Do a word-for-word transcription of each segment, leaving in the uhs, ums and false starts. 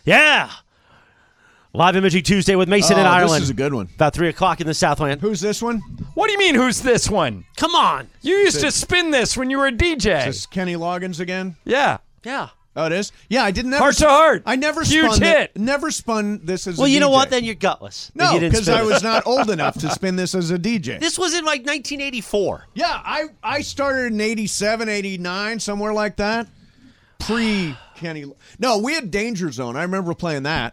Yeah. Live Imaging Tuesday with Mason oh, in Ireland. This is a good one. About three o'clock in the Southland. Who's this one? What do you mean, who's this one? Come on. You used to spin this when you were a D J. Is this Kenny Loggins again? Yeah. Yeah. Oh, it is? Yeah, I didn't. Never Heart to heart. I never Huge spun hit. It, never spun this as Well, a you D J. know what? Then you're gutless. No, You didn't because spin I it. was not old enough to spin this as a D J. This was in like nineteen eighty-four. Yeah, I, I started in eighty-seven, eighty-nine, somewhere like that. Pre-Kenny. No, we had Danger Zone. I remember playing that.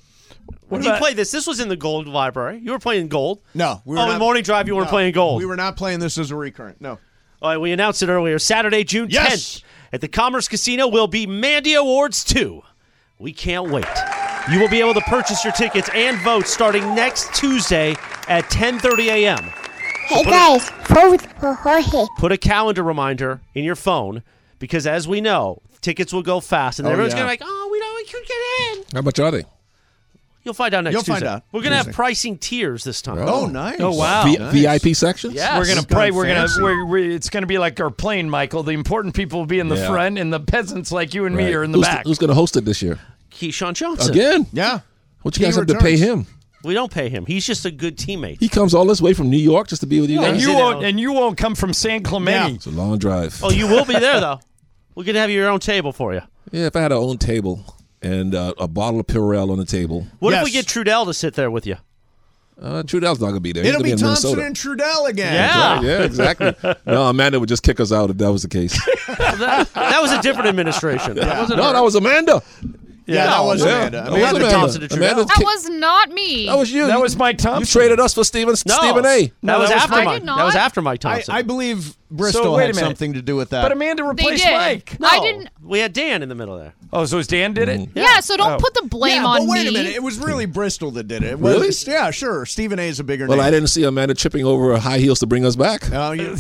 When What you about- played this, this was in the Gold Library. You were playing Gold. No. We were oh, not, in Morning Drive, you weren't no, playing Gold. We were not playing this as a recurrent. No. All right, we announced it earlier. Saturday, June tenth, Yes. at the Commerce Casino will be Mandy Awards two. We can't wait. You will be able to purchase your tickets and vote starting next Tuesday at ten thirty a.m. Hey guys, vote for Jorge. Put a calendar reminder in your phone because, as we know, tickets will go fast, and Oh, everyone's yeah. going to be like, oh, we don't we could get in. How much are they? You'll find out next You'll Tuesday. find out We're going to have Tuesday. pricing tiers this time. Oh, nice. Oh, wow. V- Nice. V I P sections? Yes. We're gonna It's gone pray. We're fancy. gonna. We're, we're, it's gonna be like our plane, Michael. The important people will be in the Yeah. front, and the peasants like you and me Right. are in the who's back. who's going to host it this year? Keyshawn Johnson. Again? Yeah. What you He guys have to pay returns. him? We don't pay him. He's just a good teammate. He comes all this way from New York just to be with you and guys? you Sit won't. down. And you won't come from San Clemente. It's a long drive. Oh, you will be there, though. We're going to have your own table for you. Yeah, if I had our own table and uh, a bottle of Purell on the table. What Yes. if we get Trudell to sit there with you? Uh, Trudell's not going to be there. He's It'll gonna be in Thompson Minnesota. and Trudell again. Yeah. Right, yeah, exactly. No, Amanda would just kick us out if that was the case. that, that was a different administration. That wasn't no, her. that was Amanda. Yeah, that was Yeah. Amanda. That Amanda was Amanda Amanda. Thompson and Trudell. Amanda That kick- was not me. that was you. That You- was Mike You Thompson. traded us for Stephen, No. Stephen A. That was that was after I Mike. did not. That was after Mike I, Thompson. I believe Bristol So, wait a had minute. something to do with that. But Amanda They replaced did. Mike. no, I didn't. We had Dan in the middle there. Oh, so his Dan did it? Yeah, so don't Oh. put the blame yeah, on but wait me. a minute. It was really Bristol that did it. it Really? was, yeah, sure. Stephen A. is a bigger Well, name. I didn't see Amanda tripping over her high heels to bring us back. Oh, you,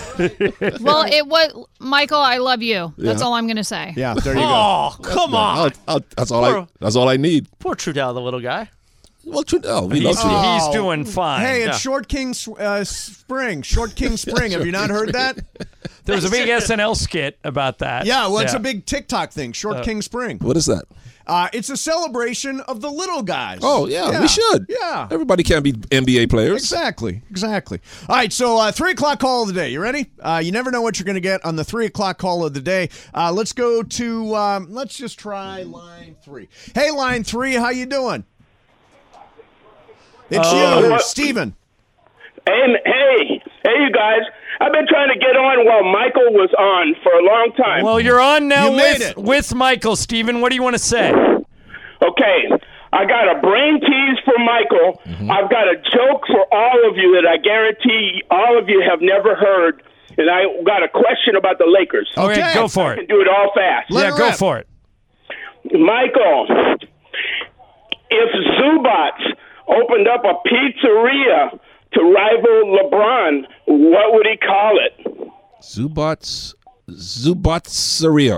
Well, it was Michael. I love you. That's Yeah. all I'm gonna say. yeah, there you go. Oh, come on. I'll, I'll, that's all I. Poor- That's all I need. Poor Trudell, the little guy. Well, Trudell, we He's, love Trudell. he's Oh. doing fine. Hey, it's Yeah. Short King uh, Spring. Short King Spring. Have you not heard that? there was a big S N L skit about that. Yeah, well, it's a big TikTok thing. Short King Spring. What is that? Uh, it's a celebration of the little guys. Oh, yeah, we should. Yeah. Everybody can't be N B A players. Exactly, exactly. All right, so uh, three o'clock call of the day. You ready? Uh, you never know what you're going to get on the three o'clock call of the day. Uh, let's go to. Um, let's just try line three. Hey, line three, how you doing? It's Oh. you, Steven. Hey, hey, hey, you guys. I've been trying to get on while Michael was on for a long time. Well, you're on now You made with, it. with Michael, Steven. What do you want to say? Okay, I got a brain tease for Michael. Mm-hmm. I've got a joke for all of you that I guarantee all of you have never heard. And I got a question about the Lakers. Okay, Okay. go for I can it. do it all fast. Let Yeah, it go rip. for it. Michael, if Zubats opened up a pizzeria to rival LeBron, what would he call it? Zubats, Zubatsaria.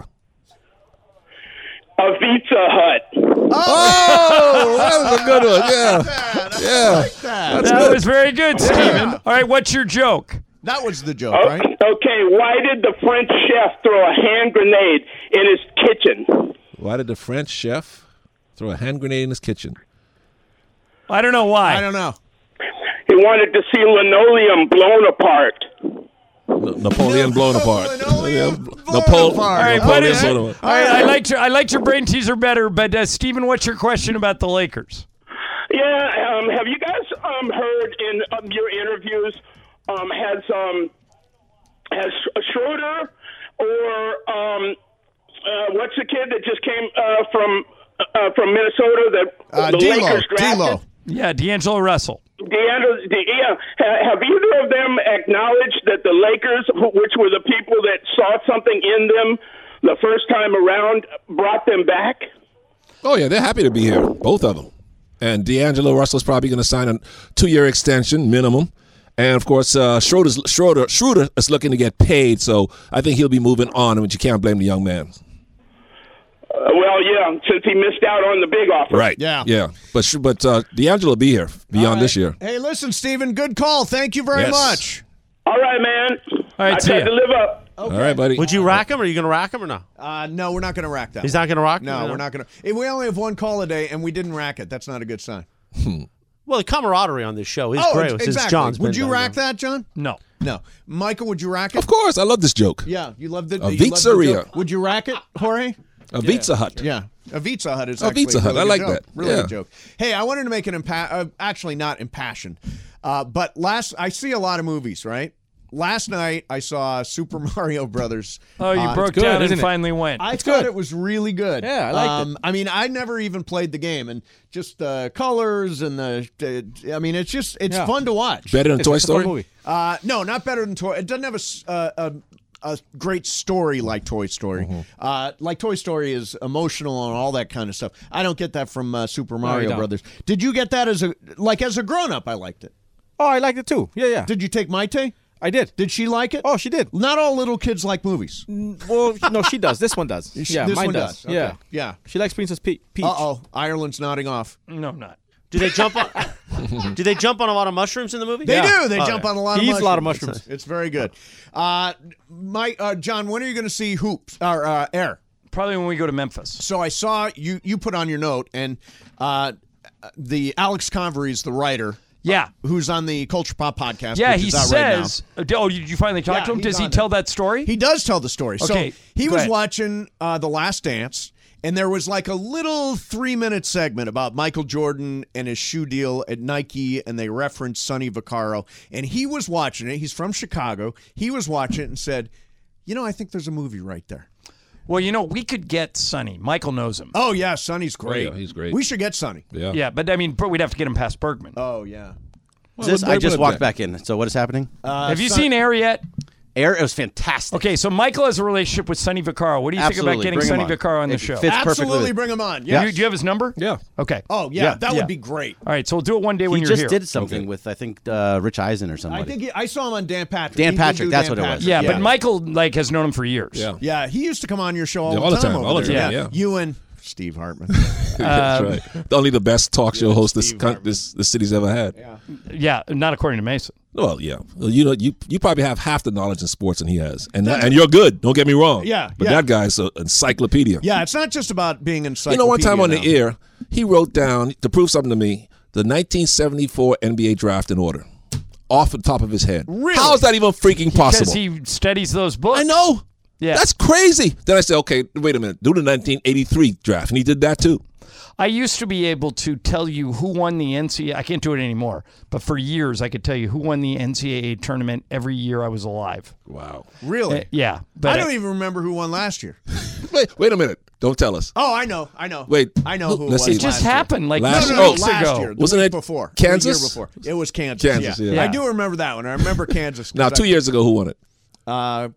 A Pizza Hut. Oh, that was a good one. Yeah, yeah. That's That good. was very good, Steven. All right, what's your joke? That was the joke, Oh, right? Okay, why did the French chef throw a hand grenade in his kitchen? Why did the French chef throw a hand grenade in his kitchen? I don't know why. I don't know. He wanted to see linoleum blown apart. N- Napoleon blown apart. Linoleum blown Napole- apart. All right, Napoleon what is it? blown All apart. right, I liked your I liked your brain teaser better, but uh, Steven, what's your question about the Lakers? Yeah, um, have you guys um, heard in um, your interviews, um, has um, has Schroeder or um, uh, what's the kid that just came uh, from uh, from Minnesota that Uh, the D-Lo. Lakers drafted? D-Lo. Yeah, D'Angelo Russell. DeAndre, De, yeah, ha- have either of them acknowledged that the Lakers, wh- which were the people that saw something in them the first time around, brought them back? Oh, yeah, they're happy to be here, both of them. And D'Angelo Russell's probably going to sign a two-year extension minimum. And, of course, uh, Schroeder's, Schroeder, Schroeder is looking to get paid, so I think he'll be moving on, but you can't blame the young man. Uh, well, yeah, since he missed out on the big offer. Right. Yeah. Yeah. But but uh, D'Angelo will be here beyond All right. this year. Hey, listen, Steven, good call. Thank you very Yes. much. All right, man. All right, I see tried ya. to live up. All right, buddy. Would you rack him? Or are you going to rack him or no? Uh, no, we're not going to rack that. He's one. not going to rock? No, we're not going to. We only have one call a day, and we didn't rack it. That's not a good sign. Well, the camaraderie on this show is oh, great. exactly. Since John's would been you there, rack yeah. that, John? No. No. Michael, would you rack it? Of course. I love this joke. Yeah, you love the. A you love the pizzeria. joke. Would you rack it, Jorge? A Pizza Hut. Yeah, a Pizza Hut is A actually Pizza a Hut. really I good like joke. that. Really Yeah. good joke. Hey, I wanted to make an impa- uh, actually not impassioned, uh, but last I see a lot of movies, right? Last night I saw Super Mario Brothers. Oh, you uh, broke good, down and isn't it? finally went. I It's thought good. it was really good. Yeah, I liked um, I mean, I never even played the game, and just the colors and the. the I mean, it's just it's Yeah. fun to watch. Better than It's Toy a fun Story? movie. Uh, no, not better than Toy. It doesn't have a s- uh, a, a great story like Toy Story. Mm-hmm. Uh, like Toy Story is emotional and all that kind of stuff. I don't get that from uh, Super Mario don't. Brothers. Did you get that as a like as a grown up? I liked it. Oh, I liked it too. Yeah, yeah. Did you take Maite? I did. Did she like it? Oh, she did. Not all little kids like movies. Well, no, she does. This one does. Yeah, this mine one does. does. Okay. Yeah, Yeah. She likes Princess Pe- Peach. Uh oh, Ireland's nodding off. no, I'm not. Do they jump on? Do they jump on a lot of mushrooms in the movie? They Yeah. do. They Oh, jump yeah. on a lot He of eats mushrooms. a lot of mushrooms. It's, it's very good. Uh, Mike, uh, John, when are you going to see Hoops or uh, Air? Probably when we go to Memphis. So I saw you. You put on your note, and uh, the Alex Convery is the writer. Yeah. Who's on the Culture Pop podcast? Yeah, which he is out right now. says. Oh, did you finally talk Yeah, to him? he's Does he on tell there. that story? He does tell the story. Okay, So he go was ahead. watching uh, The Last Dance, and there was like a little three-minute segment about Michael Jordan and his shoe deal at Nike, and they referenced Sonny Vaccaro. And he was watching it. He's from Chicago. He was watching it and said, you know, I think there's a movie right there. Well, you know, we could get Sonny. Michael knows him. Oh, yeah, Sonny's great. yeah, he's great. We should get Sonny. Yeah. Yeah, but I mean, but we'd have to get him past Bergman. Oh, yeah. Is this, Well, I just what- walked back in. So what is happening? Uh, have you Son- seen Air yet? Air. It was fantastic. Okay, so Michael has a relationship with Sonny Vaccaro. What do you think about Absolutely. getting Bring him Sonny on. Vaccaro on the It show? fits perfectly Absolutely with- bring him on. Do Yeah. you, do you have his number? Yeah. Okay. Oh, yeah, Yeah. that Yeah. would be great. All right, so we'll do it one day when He you're just here. did something with I think uh, Rich Eisen or somebody. I think he, I saw him on Dan Patrick. Dan He would Patrick, do that's Dan what it was. Patrick. yeah, Yeah. but Michael like has known him for years. Yeah. Yeah, he used to come on your show all, Yeah, the, all the time time, over all the there. time, yeah. You and Steve Hartman. That's Um, right. Only the best talk show host this, Steve con- Hartman. this this city's ever had. Yeah, not according to Mason. Well, yeah. Well, you know, you you probably have half the knowledge in sports than he has, and that, and you're good. Don't get me wrong. Yeah, But yeah. that guy's an encyclopedia. Yeah, it's not just about being You encyclopedia. know, one time on the now. air, he wrote down to prove something to me the nineteen seventy-four N B A draft in order, off the top of his head. Really? How is that even freaking possible? Because he studies those books. I know. Yeah. That's crazy. Then I said, okay, wait a minute. Do the nineteen eighty-three draft, and he did that too. I used to be able to tell you who won the N C double A. I can't do it anymore. But for years, I could tell you who won the N C double A tournament every year I was alive. Wow. Really? Uh, yeah. But I don't even remember who won last year. Wait, wait a minute. Don't tell us. Oh, I know. I know. Wait. I know who Let's it was see. it just last year. happened like Last- two No, no, no, weeks last ago. year. The Wasn't week it before. Kansas? The year before. It was Kansas. Kansas, yeah. yeah. I do remember that one. I remember Kansas. Now, two years ago, who won it? Uh,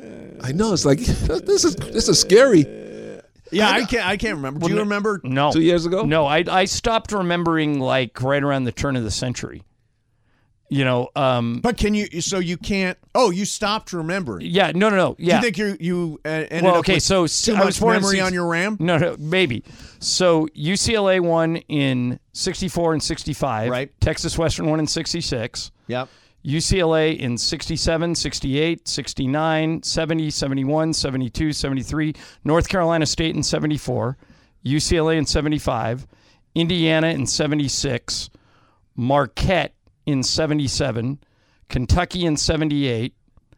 I know. It's like this is this is scary. yeah, I can't. I can't remember. Do you remember? No. Two years ago? No, I I stopped remembering like right around the turn of the century. You know, um, But can you? So you can't. Oh, you stopped remembering. yeah, no, no, no, Do yeah. you think you you uh, ended Well, up okay, with so too I was much born in memory six- on your RAM? No, no, maybe. So U C L A won in sixty-four and sixty-five. Right. Texas Western won in sixty-six. Yep. U C L A in sixty-seven, sixty-eight, sixty-nine, seventy, seventy-one, seventy-two, seventy-three. North Carolina State in seventy-four. U C L A in seventy-five. Indiana in seventy-six. Marquette in seventy-seven. Kentucky in seventy-eight.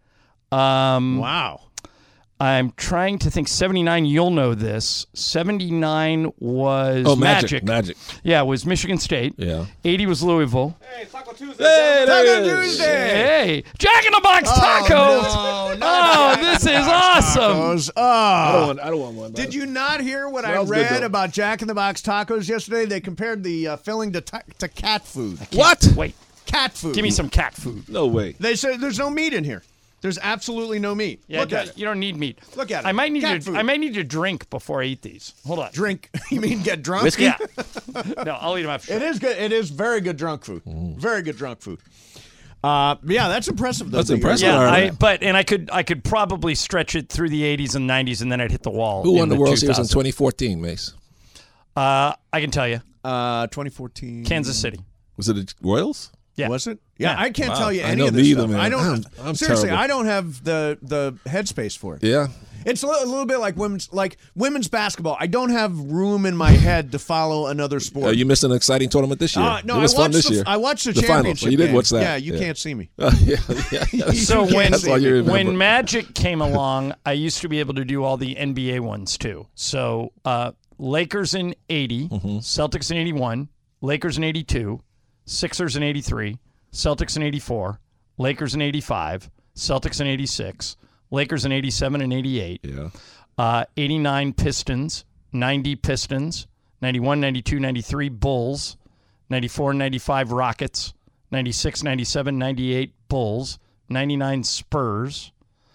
Um, Wow. I'm trying to think. seventy-nine, you'll know this. seventy-nine was Oh, Magic. Magic. Magic. Yeah, it was Michigan State. Yeah. eighty was Louisville. Hey, Taco there it is. Tuesday. Hey, Jack in the Box tacos. Oh, no, not Oh, Jack in this the is Box awesome. Tacos. I don't Oh. want. I don't want one. Did you not hear what I Smells good, read though. about Jack in the Box tacos yesterday? They compared the uh, filling to, ta- to cat food. What? Wait, Cat food. give me some cat food. No way. They said there's no meat in here. There's absolutely no meat. Yeah, Look you- at it. you don't need meat. Look at it. I might need Cat to. food. I might need to drink before I eat these. Hold on. Drink. You mean get drunk? Whiskey? Yeah. No, I'll eat them after. It is good. It is very good drunk food. Very good drunk food. Uh, yeah, that's impressive. Though, That's that you're- impressive. Yeah, All right. I, but and I could I could probably stretch it through the eighties and nineties, and then I'd hit the wall. Who in won the World Series in two thousands. twenty fourteen, Mace? Uh, I can tell you, Uh, twenty fourteen. Kansas City. Was it the Royals? Yeah. Was it? Yeah, Yeah. I can't Wow. tell you I any know of this neither, stuff. man. I don't. I'm- I'm seriously, terrible. I don't have the the headspace for it. Yeah. It's a little, a little bit like women's like women's basketball. I don't have room in my head to follow another sport. Uh, you missed an exciting tournament this year. Uh, no, it was I fun watched this the, year. I watched the, The finals. championship You did game. watch that. Yeah, you Yeah. can't see me. Uh, yeah, yeah, yeah. So You when can't That's all you remember. when Magic came along, I used to be able to do all the N B A ones too. So uh, Lakers in eighty, Mm-hmm. Celtics in eighty-one, Lakers in eighty-two, Sixers in eighty-three, Celtics in eighty-four, Lakers in eighty-five, Celtics in eighty-six, Lakers in eighty-seven and eighty-eight. Yeah. Uh, eighty-nine Pistons, ninety Pistons, ninety-one, ninety-two, ninety-three Bulls, ninety-four, ninety-five Rockets, ninety-six, ninety-seven, ninety-eight Bulls, ninety-nine Spurs,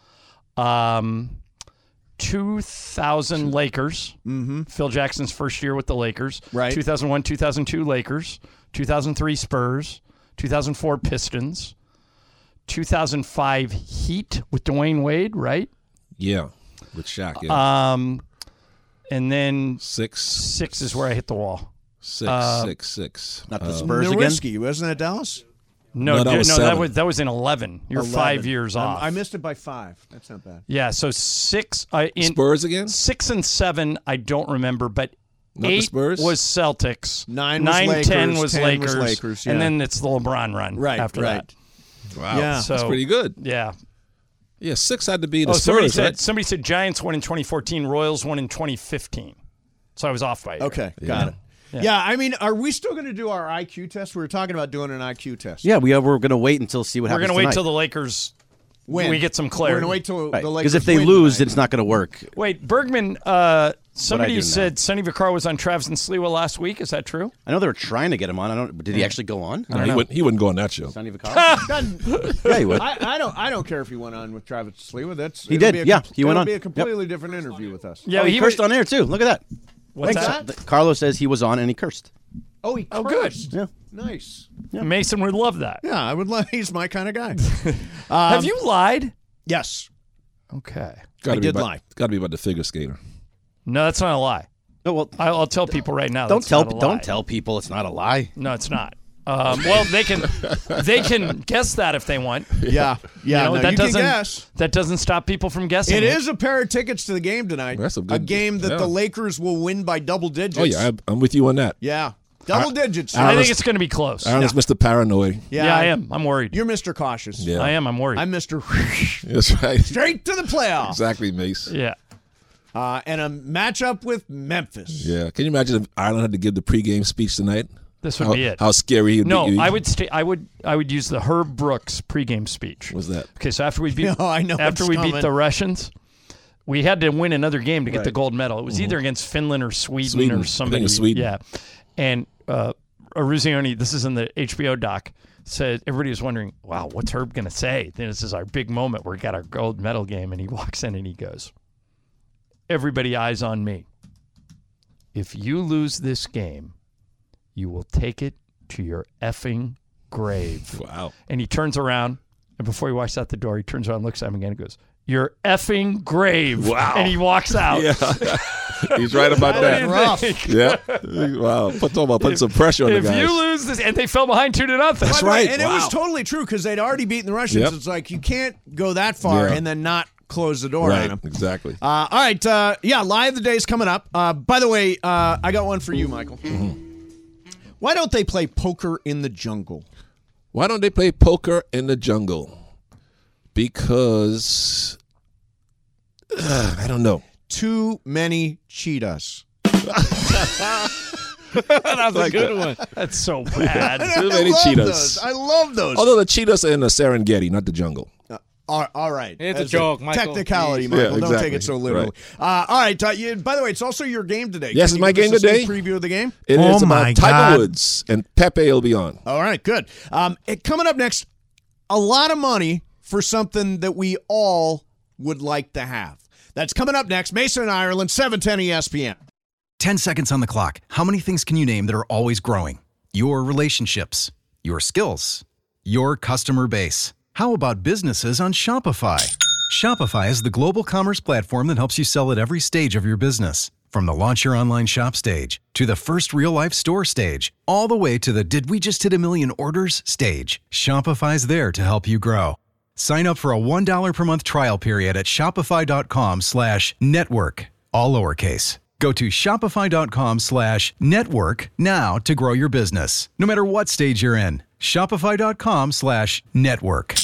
um, two thousand Lakers, mm-hmm. Phil Jackson's first year with the Lakers, Right. two thousand one, two thousand two Lakers, two thousand three Spurs, two thousand four Pistons, two thousand five Heat with Dwayne Wade, right? Yeah. With Shaq. Yeah. Um, and then six. six is where I hit the wall. Six, uh, six, six. Not the Uh, Spurs again. Nowitzki, wasn't it Dallas? No, No, that dude, was no, that seven. was that was in eleven. You're eleven. five years I'm- off. I missed it by five. That's not bad. Yeah, so six. Uh, in Spurs again? Six and seven, I don't remember, but Not the eight Spurs? was Celtics. Nine was nine, Lakers, ten was ten was Lakers, Lakers, and yeah. then it's the LeBron run. Right, after right. Wow. Yeah. So That's pretty good. that. Yeah. Yeah, six had to be the Oh, somebody Spurs, said right? somebody said Giants won in twenty fourteen, Royals won in twenty fifteen. So I was off by a year. Okay, got it. Yeah. Yeah. I mean, are we still going to do our I Q test? We were talking about doing an I Q test. Yeah, we are, we're going to wait until see what We're happens. gonna wait tonight. till the Lakers Win. we get some We're clarity. going to wait till Right. the Lakers Because if they win lose, tonight. it's not going to work. Wait, Bergman, uh, somebody do said now? Sonny Vaccaro was on Travis and Sliwa last week. Is that true? I know they were trying to get him on. I don't. But did he actually go on? No, he, wouldn't, he wouldn't go on that show. Sonny Vaccaro? Doesn't- Yeah, he would. I, I don't. I don't care if he went on with Travis Sliwa. That's He it'll did, Be a yeah, com- he went it'll on. Be a Yep. completely different interview with us. Yeah, oh, he, cursed on air too. Look at that. What's What's that? that? Carlos says he was on and he cursed. Oh, he Oh, cursed. Yeah. Nice. Mason would love that. Yeah, I would. Like, he's my kind of guy. Have you lied? Yes. Okay. Gotta I be did about, lie. Got to be about the figure skater. No, that's not a lie. No, well, I'll, I'll tell people right now. don't that's tell. not a lie. Don't tell people it's not a lie. No, it's not. Um, well, they can they can guess that if they want. Yeah. Yeah. You know, no, that you can doesn't guess. that doesn't stop people from guessing. It is a pair of tickets to the game tonight. That's a good- game that yeah. the Lakers will win by double digits. Oh, yeah, I, I'm with you on that. Yeah. Double digits. I Aaron- think it's going to be close. Aaron is Mister Paranoid. Yeah, I am. I'm worried. You're Mister Cautious. Yeah. I am. I'm worried. I'm Mister That's right. Straight to the playoffs. Exactly, Mace. yeah. Uh, and a matchup with Memphis. Yeah. Can you imagine if Ireland had to give the pregame speech tonight? This would how, be it. How scary he would No, be. I would stay. I would. I would use the Herb Brooks pregame speech. What's that? Okay, so after we beat, No, I know after what's we coming. beat the Russians, we had to win another game to get the Right. gold medal. It was either against Finland or Sweden, Sweden. I or think somebody. it was Sweden. Yeah, and uh, Eruzione, this is in the H B O doc, said everybody was wondering, wow, what's Herb going to say? Then this is our big moment where we got our gold medal game, and he walks in and he goes, everybody eyes on me. If you lose this game, you will take it to your effing grave. Wow. And he turns around, and before he walks out the door, he turns around, looks at him again, and goes, your effing grave. Wow. And he walks out. Yeah. He's right about that. Rough. Yeah. Wow. Put, talk about putting some pressure on the If guys. you lose this, and they fell behind two to nothing. That's By the way, right. And it was Wow. totally true because they'd already beaten the Russians. Yep. It's like you can't go that far Yeah. and then not close the door right. on them. Exactly. Uh, all right. Uh, yeah, Lie of the Day's coming up. Uh, by the way, uh, I got one for you, Michael. Why don't they play poker in the jungle? Why don't they play poker in the jungle? Because uh, I don't know. Too many cheetahs. That's a good one. That's so bad. Too I many love cheetahs. those. I love those. Although the cheetahs are in the Serengeti, not the jungle. All, all right. It's a That's joke, Michael. Technicality, Jeez. Michael. Yeah, Don't exactly. take it so literally. Uh, all right. Uh, you, by the way, it's also your game today. Yes, Can it's you my give us game a sneak today. Preview of the game. It Oh is about my Tiger God. Woods, and Pepe will be on. All right, good. Um, it, coming up next, a lot of money for something that we all would like to have. That's coming up next. Mason and Ireland, seven ten E S P N. ten seconds on the clock. How many things can you name that are always growing? Your relationships, your skills, your customer base. How about businesses on Shopify? Shopify is the global commerce platform that helps you sell at every stage of your business. From the launch your online shop stage, to the first real-life store stage, all the way to the did we just hit a million orders stage, Shopify's there to help you grow. Sign up for a one dollar per month trial period at shopify.com slash network, all lowercase. Go to shopify.com slash network now to grow your business, no matter what stage you're in. Shopify.com slash network.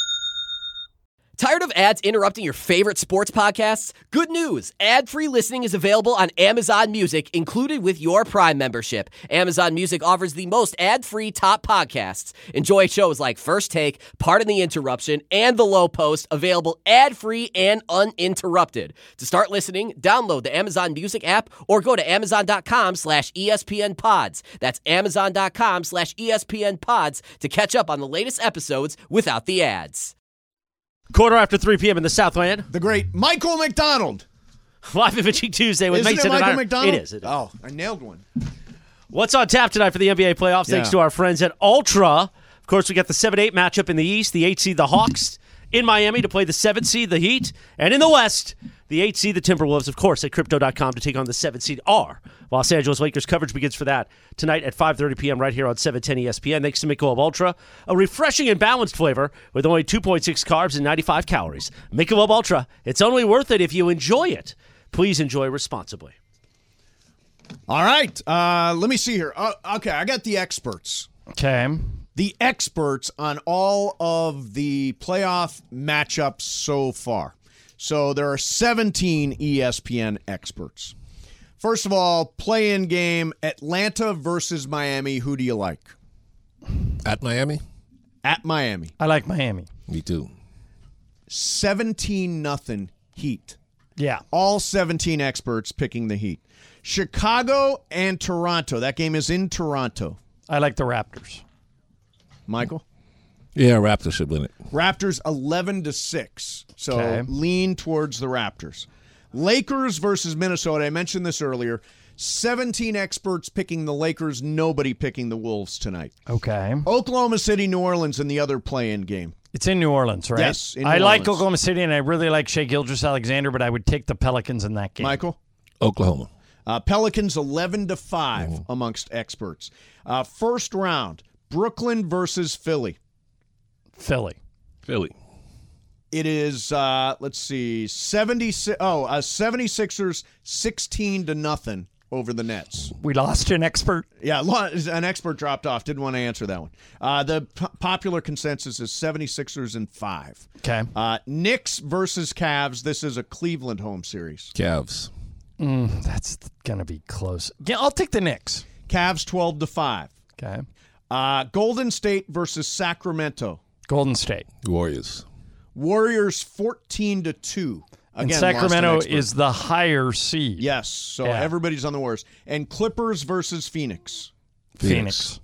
Tired of ads interrupting your favorite sports podcasts? Good news! Ad-free listening is available on Amazon Music, included with your Prime membership. Amazon Music offers the most ad-free top podcasts. Enjoy shows like First Take, Pardon the Interruption, and The Low Post, available ad-free and uninterrupted. To start listening, download the Amazon Music app or go to amazon.com slash ESPN pods. That's amazon.com slash ESPN pods to catch up on the latest episodes without the ads. Quarter after three p.m. in the Southland. The great Michael McDonald. Live Imaging Tuesday with Isn't Mason it Michael and I. McDonald? It is. It is. Oh, I nailed one. What's on tap tonight for the N B A playoffs? Yeah. Thanks to our friends at Ultra. Of course, we got the seven eight matchup in the East. The eight seed, the Hawks, in Miami to play the seven seed, the Heat. And in the West, the eight seed, the Timberwolves, of course, at Crypto dot com to take on the seven seed, our Los Angeles Lakers. Coverage begins for that tonight at five thirty p.m. right here on seven ten E S P N. Thanks to Michelob Ultra, a refreshing and balanced flavor with only two point six carbs and ninety-five calories. Michelob Ultra, it's only worth it if you enjoy it. Please enjoy responsibly. All right. Uh, let me see here. Uh, okay, I got the experts. Okay. The experts on all of the playoff matchups so far. So there are seventeen E S P N experts. First of all, play-in game, Atlanta versus Miami. Who do you like? At Miami? At Miami. I like Miami. Me too. seventeen nothing Heat. Yeah. All seventeen experts picking the Heat. Chicago and Toronto. That game is in Toronto. I like the Raptors. Michael? Yeah, Raptors should win it. Raptors eleven to six. So Okay. lean towards the Raptors. Lakers versus Minnesota. I mentioned this earlier. seventeen experts picking the Lakers, nobody picking the Wolves tonight. Okay. Oklahoma City, New Orleans in the other play-in game. It's in New Orleans, right? Yes, in New I like Orleans. Oklahoma City, and I really like Shea Gilgeous-Alexander, but I would take the Pelicans in that game. Michael? Oklahoma. Uh, Pelicans eleven to five Mm-hmm. amongst experts. Uh, first round, Brooklyn versus Philly. Philly. Philly. It is, uh, let's see, seventy-six. Oh, uh, seventy-sixers sixteen to nothing over the Nets. We lost an expert. Yeah, lo- an expert dropped off. Didn't want to answer that one. Uh, the p- popular consensus is seventy-sixers in five. Okay. Uh, Knicks versus Cavs. This is a Cleveland home series. Cavs. Mm, that's going to be close. Yeah, I'll take the Knicks. Cavs twelve to five. Okay. Uh, Golden State versus Sacramento. Golden State. Warriors. Warriors fourteen to two. And Again, Sacramento lost an expert. is the higher seed. Yes, so Yeah. everybody's on the Warriors. And Clippers versus Phoenix. Phoenix.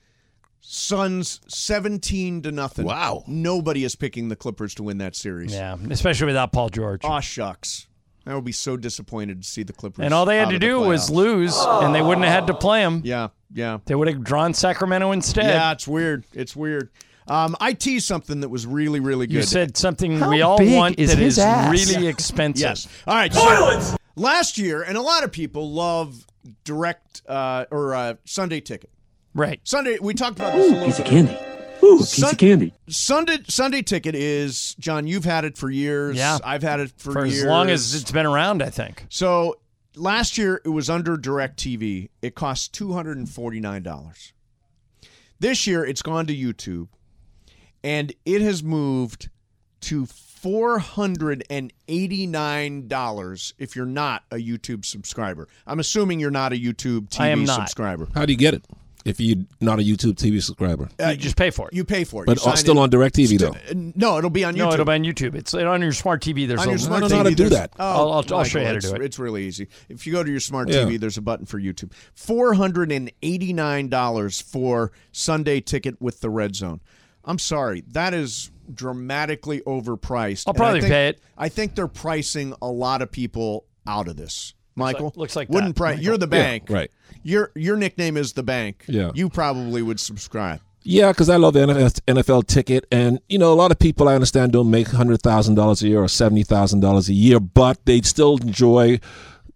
Suns seventeen to nothing. Wow. Nobody is picking the Clippers to win that series. Yeah, especially without Paul George. Aw, shucks. I would be so disappointed to see the Clippers. And all they had out to of the do was playoffs. lose, and they wouldn't have had to play them. Yeah, yeah. They would have drawn Sacramento instead. Yeah, it's weird. It's weird. Um, I teased something that was really, really good. You said something How we all big want is that his is ass? really expensive. Yes. All right. So last year, and a lot of people love direct uh, or uh, Sunday ticket. Right. Sunday. We talked about this a little Piece of bit. candy. Ooh, piece Sun- of candy. Sunday Sunday ticket is, John, you've had it for years. Yeah. I've had it for, For years. as long as it's been around, I think. So last year it was under DirecTV. It cost two hundred forty-nine dollars. This year it's gone to YouTube, and it has moved to four hundred eighty-nine dollars if you're not a YouTube subscriber. I'm assuming you're not a YouTube T V I am not. subscriber. How do you get it if you're not a YouTube T V subscriber? Uh, You just pay for it. You pay for it. But You sign still in. on DirecTV, though. St- No, it'll be on YouTube. No, it'll be on YouTube. It's on your smart T V. There's on a your smart I don't T V. know how to do there's- that. Oh, I'll- I'll- I'll show you how to it's, do it. It's really easy. If you go to your smart Yeah. T V, there's a button for YouTube. four hundred eighty-nine dollars for Sunday ticket with the Red Zone. I'm sorry. That is dramatically overpriced. I'll And I probably think- pay it. I think they're pricing a lot of people out of this. Michael? like- looks like Wouldn't that, pri- Michael. You're the Yeah, bank. right. Your your nickname is the bank. Yeah. You probably would subscribe. Yeah, because I love the N F L, N F L ticket. And, you know, a lot of people I understand don't make one hundred thousand dollars a year or seventy thousand dollars a year, but they still enjoy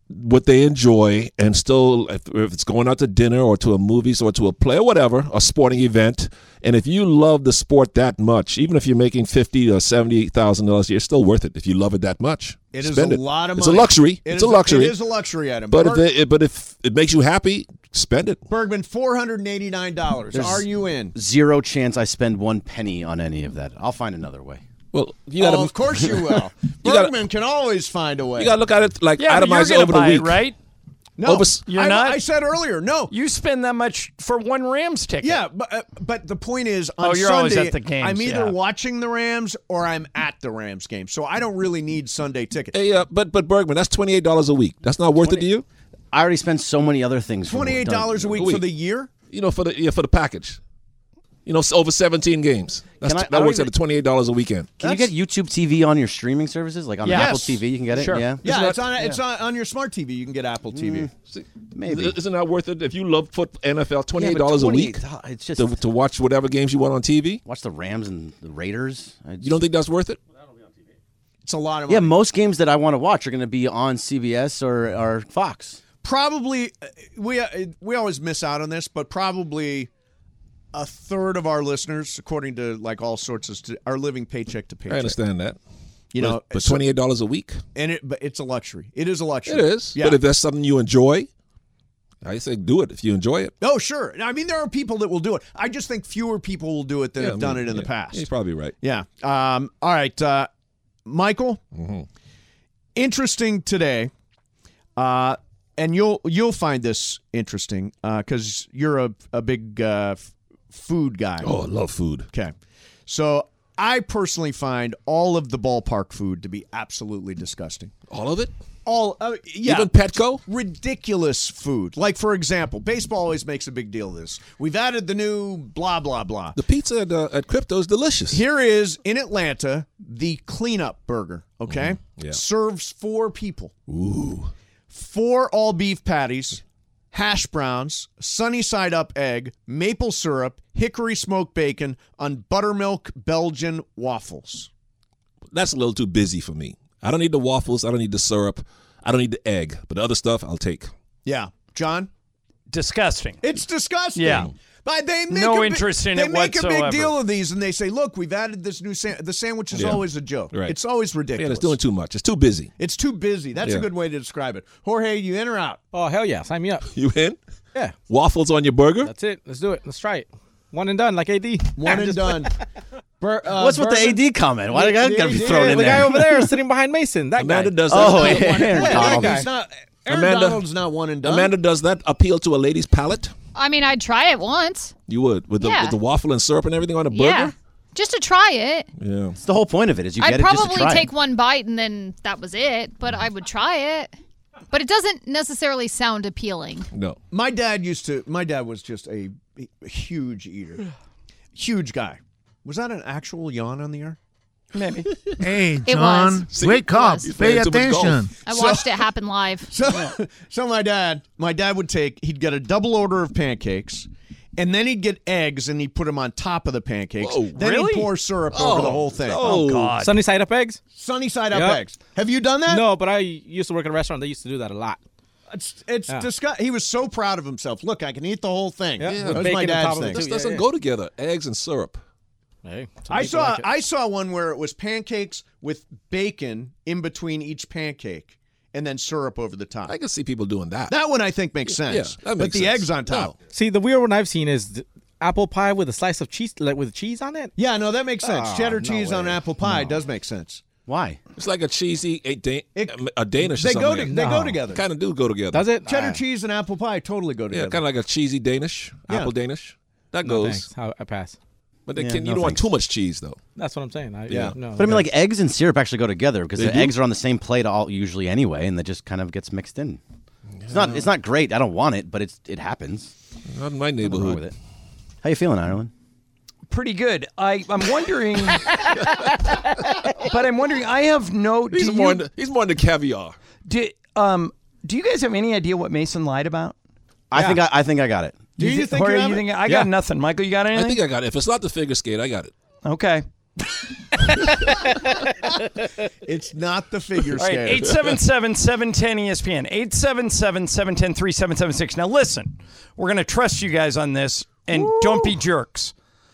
what they enjoy, and still, if, if it's going out to dinner or to a movies or to a play or whatever, a sporting event, and if you love the sport that much, even if you're making fifty or seventy thousand dollars a year, it's still worth it if you love it that much. It is Spend a it. lot of It's money. a luxury. It it's is a luxury. It is a luxury item. But Berg- if it, but if it makes you happy, spend it. Bergman, four hundred and eighty nine dollars. There's Are you in? Zero chance I spend one penny on any of that. I'll find another way. Well, you gotta, Oh, of course you will. You gotta- Bergman can always find a way. You got to look at it like Yeah, but you're itemize it gonna over the buy week, it, right? No, Over- You're I, not? I said earlier, no. You spend that much for one Rams ticket. Yeah, but uh, but the point is, on Oh, you're Sunday, always at the games, I'm either yeah. watching the Rams or I'm at the Rams game, so I don't really need Sunday ticket. Hey, uh, but but Bergman, that's twenty eight dollars a week. That's not worth it to you. I already spent so many other things. for- Twenty eight dollars a week, A week. for the year. You know, for the yeah, for the package. You know, it's over seventeen games. That's, Can I- I that don't works even- at twenty eight dollars a weekend. Can you get YouTube T V on your streaming services? Like on Yes. Apple T V, you can get it? Sure. Yeah. Yeah, that- it's on it's on, on your smart T V. You can get Apple T V. Maybe. Isn't that worth it? If you love foot N F L, twenty Yeah, eight but dollars a week twenty-eight dollars, It's just to, to watch whatever games you want on T V. watch the Rams and the Raiders. I You don't think that's worth it? It's a lot of Yeah, money. most games that I want to watch are going to be on C B S or, or Fox. Probably uh, we uh, we always miss out on this, but probably a third of our listeners, according to like all sorts of, st- are living paycheck to paycheck. I understand that. You but, know, but so- twenty eight dollars a week, and it but it's a luxury. It is a luxury. it is. Yeah. But if that's something you enjoy, I say do it if you enjoy it. Oh, sure. I mean, there are people that will do it. I just think fewer people will do it than Yeah, have I done mean, it in the yeah. past. You're probably right. Yeah. Um, all right, uh, Michael. Mm-hmm. Interesting today, uh, and you'll you'll find this interesting because you're a a big uh, f- food guy. Oh, I love food. Okay, so I personally find all of the ballpark food to be absolutely disgusting. All of it? All uh, yeah, Even Petco? ridiculous food. Like for example, baseball always makes a big deal of this. We've added the new blah blah blah. The pizza at, uh, at Crypto is delicious. Here is in Atlanta the cleanup burger. Okay, Yeah. serves four people. Ooh. Four all beef patties, hash browns, sunny side up egg, maple syrup, hickory smoked bacon on buttermilk Belgian waffles. That's a little too busy for me. I don't need the waffles. I don't need the syrup. I don't need the egg. But the other stuff, I'll take. Yeah, John. Disgusting. It's disgusting. Yeah. But they make No a big, interest in they it make a whatsoever. big deal of these, and they say, "Look, we've added this new sa- the sandwich is Yeah. always a joke. Right. It's always Yeah, ridiculous. it's doing too much. It's too busy. It's too busy. That's a Yeah. good way to describe it. Jorge, you in or out? Oh, hell yeah. Sign me up. You in? Yeah. Waffles on your burger? That's it. Let's do it. Let's try it. One and done, like A D. One and done. Bur- uh, What's with the Bergman? A D comment? Why did I The- gotta be the- thrown yeah, in The guy there? over there sitting behind Mason. That Amanda guy. does that. Oh, Not yeah, one and Aaron done. Donald. He's not. Aaron Amanda- Donald's not one and done. Amanda, does that appeal to a lady's palate? I mean, I'd try it once. You would with the, Yeah. with the waffle and syrup and everything on a burger. Yeah. Just to try it. Yeah. It's the whole point of it is you I'd get it just to probably try take it. one bite and then that was it, but I would try it. But it doesn't necessarily sound appealing. No. My dad used to. My dad was just a, a huge eater, huge guy. Was that an actual yawn on the air? Maybe. Hey, It John, was. wake It up. was. Pay Playing too much golf. attention. I watched it happen live. So, so my dad, my dad would take. He'd get a double order of pancakes, and then he'd get eggs, and he'd put them on top of the pancakes. Whoa, then really? he'd pour syrup over the whole thing. Oh, God. Sunny side up eggs? Sunny side up Yep. eggs. Have you done that? No, but I used to work at a restaurant. They used to do that a lot. It's it's Yeah. disgust. He was so proud of himself. Look, I can eat the whole thing. Yeah. That With was bacon my on top dad's of it, thing. too. This Yeah, doesn't yeah. go together. Eggs and syrup. Hey, I some saw people like it. I saw one where it was pancakes with bacon in between each pancake, and then syrup over the top. I can see people doing that. That one I think makes sense. Yeah, that but makes the sense. eggs on top. See, the weird one I've seen is the apple pie with a slice of cheese, like with cheese on it. Yeah, no, that makes sense. Oh, Cheddar no cheese on way. apple pie does make sense. Why? It's like a cheesy a, Dan- It- a Danish. They or go something to, like they go No. together. Kind of do go together. Does it? Cheddar Ah, cheese and apple pie totally go Yeah, together. kind of like a cheesy Danish, Yeah. apple Danish. That No, goes. thanks. I, I pass. But they Yeah, can, you no don't want thanks. too much cheese though. That's what I'm saying. I, Yeah. No, But I mean, like eggs and syrup actually go together because They the do? eggs are on the same plate all usually anyway, and that just kind of gets mixed in. It's not. It's not great. I don't want it, but it's it happens. Not in my Nothing wrong neighborhood. with it. How you feeling, Ireland? Pretty good. I, I'm wondering, but I'm wondering, I have no, do He's you, more into, he's more into caviar. do, um, do you guys have any idea what Mason lied about? I think I, I think I got it. Do you thi- think you Jorge, have you it? think I Yeah. got nothing. Michael, you got I anything? think I got it. If it's not the figure skate, I got it. Okay. It's not the figure All right, skater. eight seven seven, seven one zero, E S P N. eight seven seven, seven one zero, three seven seven six. Now, listen, we're going to trust you guys on this, and Woo. Don't be jerks.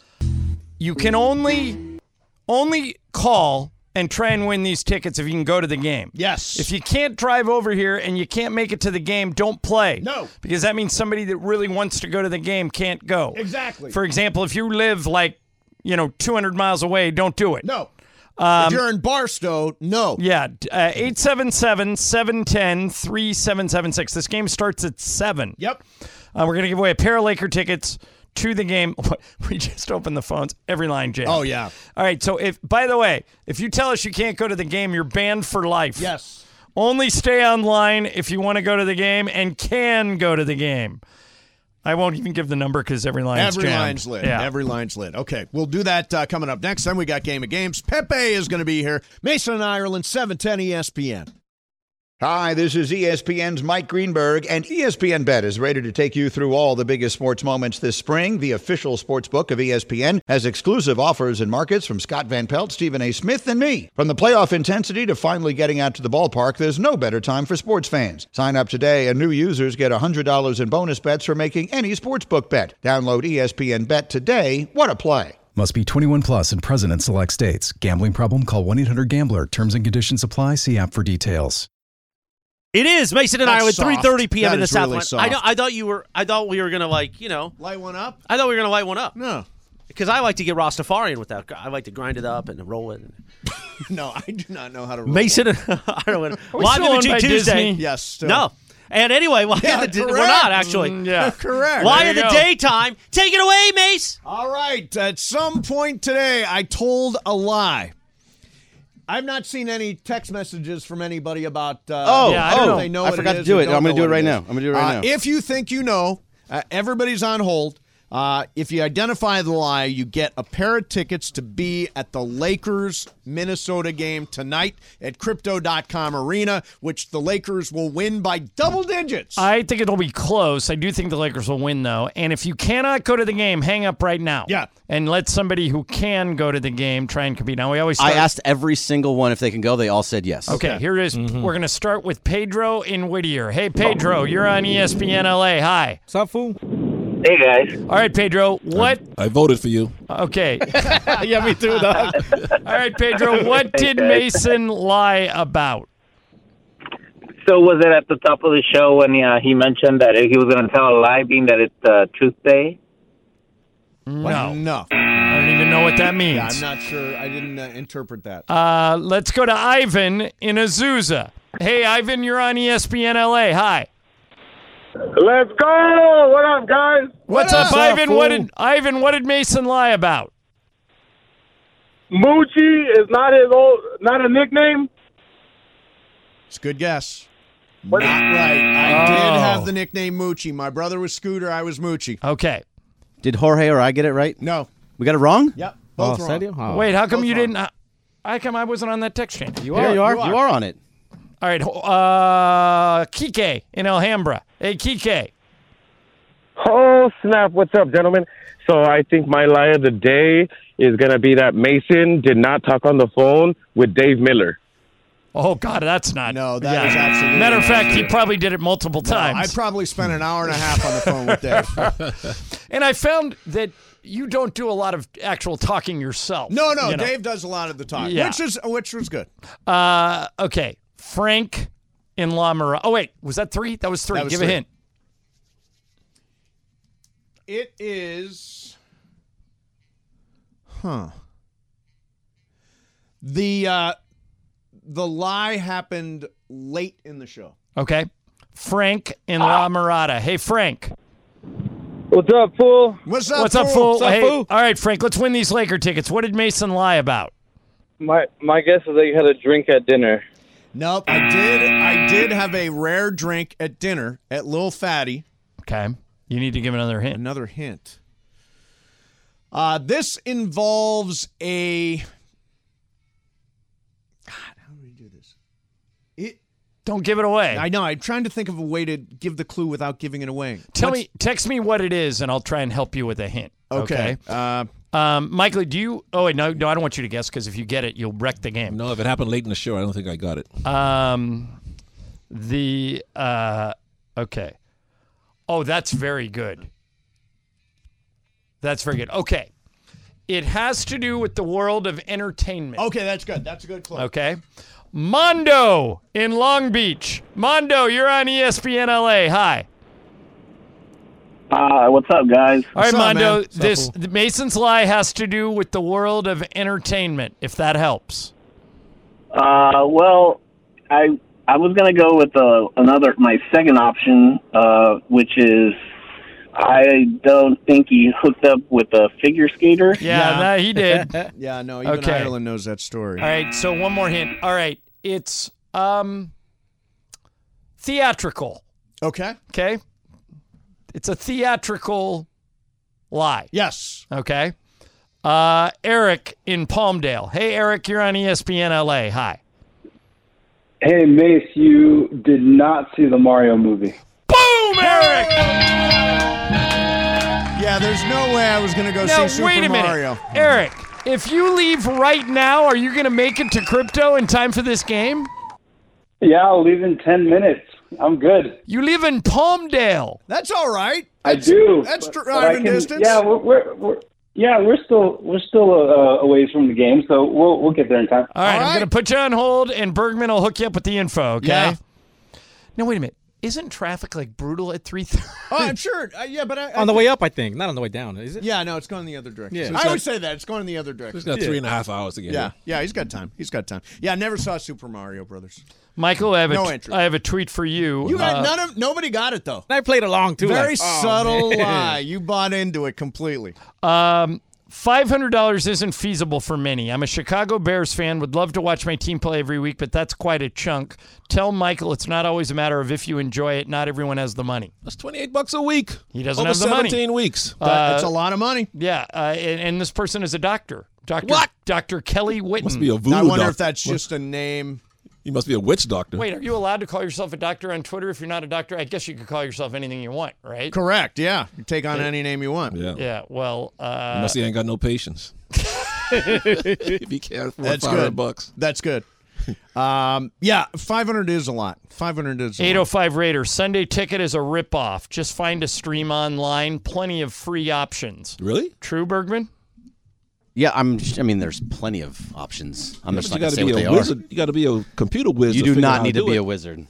You can only only call and try and win these tickets if you can go to the game. Yes. If you can't drive over here and you can't make it to the game, don't play. No. Because that means somebody that really wants to go to the game can't go. Exactly. For example, if you live like, you know, two hundred miles away, don't do it. No. Um, if you're in Barstow, no. Yeah, uh, eight seven seven, seven one zero, three seven seven six. This game starts at seven. Yep. Uh, we're going to give away a pair of Laker tickets to the game. We just opened the phones. Every line jammed. Oh, yeah. All right, so if, by the way, if you tell us you can't go to the game, you're banned for life. Yes. Only stay online if you want to go to the game and can go to the game. I won't even give the number because every line's Every jammed. line's lit. Yeah. Every line's lit. Okay, we'll do that uh, coming up next. Then we got Game of Games. Pepe is going to be here. Mason and Ireland, seven ten E S P N. Hi, this is E S P N's Mike Greenberg, and E S P N Bet is ready to take you through all the biggest sports moments this spring. The official sports book of E S P N has exclusive offers and markets from Scott Van Pelt, Stephen A. Smith, and me. From the playoff intensity to finally getting out to the ballpark, there's no better time for sports fans. Sign up today, and new users get one hundred dollars in bonus bets for making any sportsbook bet. Download E S P N Bet today. What a play. Must be twenty-one plus and present in select states. Gambling problem? Call one eight hundred gambler. Terms and conditions apply. See app for details. It is Mason and That's Ireland, soft. three thirty p.m. That in the is South. really Line. soft. I know. I thought you were. I thought we were gonna like you know light one up. I thought we were gonna light one up. No, because I like to get Rastafarian with that. I like to grind it up and roll it. No, I do not know how to roll. Mason and Ireland we live still Imaging owned by Tuesday. Disney? Yes. Still. No. And anyway, why Yeah, in the, we're correct. not actually. Mm, yeah. Correct. Why There in you the go. daytime? Take it away, Mace. All right. At some point today, I told a lie. I've not seen any text messages from anybody about. Uh, Oh, Yeah, I if don't know. they know I what forgot it to is do or it. don't I'm gonna know do it what right is. now. I'm gonna do it right Uh, now. If you think you know, uh, everybody's on hold. Uh, if you identify the lie, you get a pair of tickets to be at the Lakers-Minnesota game tonight at Crypto dot com Arena, which the Lakers will win by double digits. I think it'll be close. I do think the Lakers will win, though. And if you cannot go to the game, hang up right now. Yeah. And let somebody who can go to the game try and compete. Now, we always I start- asked every single one if they can go. They all said yes. Okay, here it is. Mm-hmm. We're going to start with Pedro in Whittier. Hey, Pedro, you're on E S P N L A. Hi. What's up, fool? Hey, guys. All right, Pedro, what? I voted for you. Okay. Yeah, me too, dog. All right, Pedro, what did Mason lie about? So was it at the top of the show when uh, he mentioned that he was going to tell a lie, being that it's uh, Truth Day? No. No. I don't even know what that means. Yeah, I'm not sure. I didn't uh, interpret that. Uh, let's go to Ivan in Azusa. Hey, Ivan, you're on E S P N L A. Hi. Let's go! What up, guys? What's What up, up, Ivan? fool? What did Ivan? What did Mason lie about? Moochie is not his old, not a nickname. It's a good guess. Not right. I Oh. did have the nickname Moochie. My brother was Scooter. I was Moochie. Okay. Did Jorge or I get it right? No. We got it wrong? Yep. Oh, Both wrong. serio? Oh. Wait, how come Both you wrong. didn't? uh, How come I wasn't on that text chain? You are. you are. You are on it. All right, uh, Kike in Alhambra. Hey, Kike. Oh, snap. What's up, gentlemen? So I think my lie of the day is going to be that Mason did not talk on the phone with Dave Miller. Oh, God, that's not. No, that is absolutely Matter of not fact, he true. probably did it multiple No, I times. probably spent an hour and a half on the phone with Dave. And I found that you don't do a lot of actual talking yourself. No, no, you know. Dave does a lot of the talking, Yeah. which is which was good. Uh, okay, Frank in La Mirada. Oh, wait, was that three? That was three. That was Give three. a hint. It is, huh? The uh, the lie happened late in the show. Okay. Frank in La Mirada. Hey, Frank. What's up, fool? What's up? What's up, fool? What's up, hey, fool? all right, Frank, let's win these Laker tickets. What did Mason lie about? My my guess is that you had a drink at dinner. Nope, I did. I did have a rare drink at dinner at Lil Fatty. Okay. You need to give another hint. Another hint. Uh, this involves a. God, how do we do this? It. Don't give it away. I know. I'm trying to think of a way to give the clue without giving it away. Tell What's- me, text me what it is, and I'll try and help you with a hint. Okay. Okay. Uh, Um, Michael, do you? Oh wait, no, no, I don't want you to guess because if you get it, you'll wreck the game. No, if it happened late in the show, I don't think I got it. Um, the uh, okay. Oh, that's very good. That's very good. Okay, it has to do with the world of entertainment. Okay, that's good. That's a good clue. Okay, Mondo in Long Beach. Mondo, you're on E S P N L A. Hi. Hi, what's up, guys? All right, What's up, Mondo. man? What's up, This fool? Mason's lie has to do with the world of entertainment. If that helps. Uh, well, I I was gonna go with uh, another my second option, uh, which is I don't think he hooked up with a figure skater. Yeah, no, he did. Yeah, no, even Okay. Ireland knows that story. All right, so one more hint. All right, it's um theatrical. Okay. Okay? It's a theatrical lie. Yes. Okay? Uh Eric in Palmdale. Hey Eric, you're on E S P N L A. Hi. Hey, Mace, you did not see the Mario movie. Boom, Eric! Yeah, there's no way I was going to go Now, see Super wait a minute. Mario. Eric, if you leave right now, are you going to make it to crypto in time for this game? Yeah, I'll leave in ten minutes. I'm good. You live in Palmdale. That's all right. I do. That's but- but driving I can- distance. Yeah, we're, we're, we're yeah we're still we're still uh, a ways from the game, so we'll we'll get there in time. All right, All I'm right. going to put you on hold, and Bergman will hook you up with the info, okay? Yeah. Now, wait a minute. Isn't traffic, like, brutal at three thirty? Oh, I'm sure. Uh, yeah, but I, I On the way up, I think, not on the way down, is it? Yeah, no, it's going the other direction. Yeah. So So I got- always say that. It's going the other direction. He's got three and a half hours to get Yeah, here. yeah, he's got time. He's got time. Yeah, I never saw Super Mario Brothers. Michael, I have, No a, entry. I have a tweet for you. You got Uh, none of nobody got it though. And I played along, too. Very like, oh, subtle man. lie. You bought into it completely. Um, five hundred dollars isn't feasible for many. I'm a Chicago Bears fan, would love to watch my team play every week, but that's quite a chunk. Tell Michael it's not always a matter of if you enjoy it. Not everyone has the money. That's twenty-eight bucks a week. He doesn't Over have the money. seventeen weeks. That- Uh, That's a lot of money. Yeah, uh, and, and this person is a doctor. Doctor What? Doctor Kelly Whitten. Must be a voodoo I wonder doctor. if that's just a name. You must be a witch doctor. Wait, are you allowed to call yourself a doctor on Twitter if you're not a doctor? I guess you could call yourself anything you want, right? Correct. Yeah, you take on any name you want. Yeah. Yeah, well, uh, Unless he ain't got no patience. If he can't afford That's five hundred good. bucks. That's good. Um, yeah, five hundred is a lot. five hundred is a eight oh lot. five Raider. Sunday ticket is a ripoff. Just find a stream online. Plenty of free options. Really? True, Bergman? Yeah, I'm. I mean, there's plenty of options. I'm Yeah, just but not you going to gotta say be what a they wizard. are. You got to be a computer whiz. You to do figure out not how need to do be it. a wizard.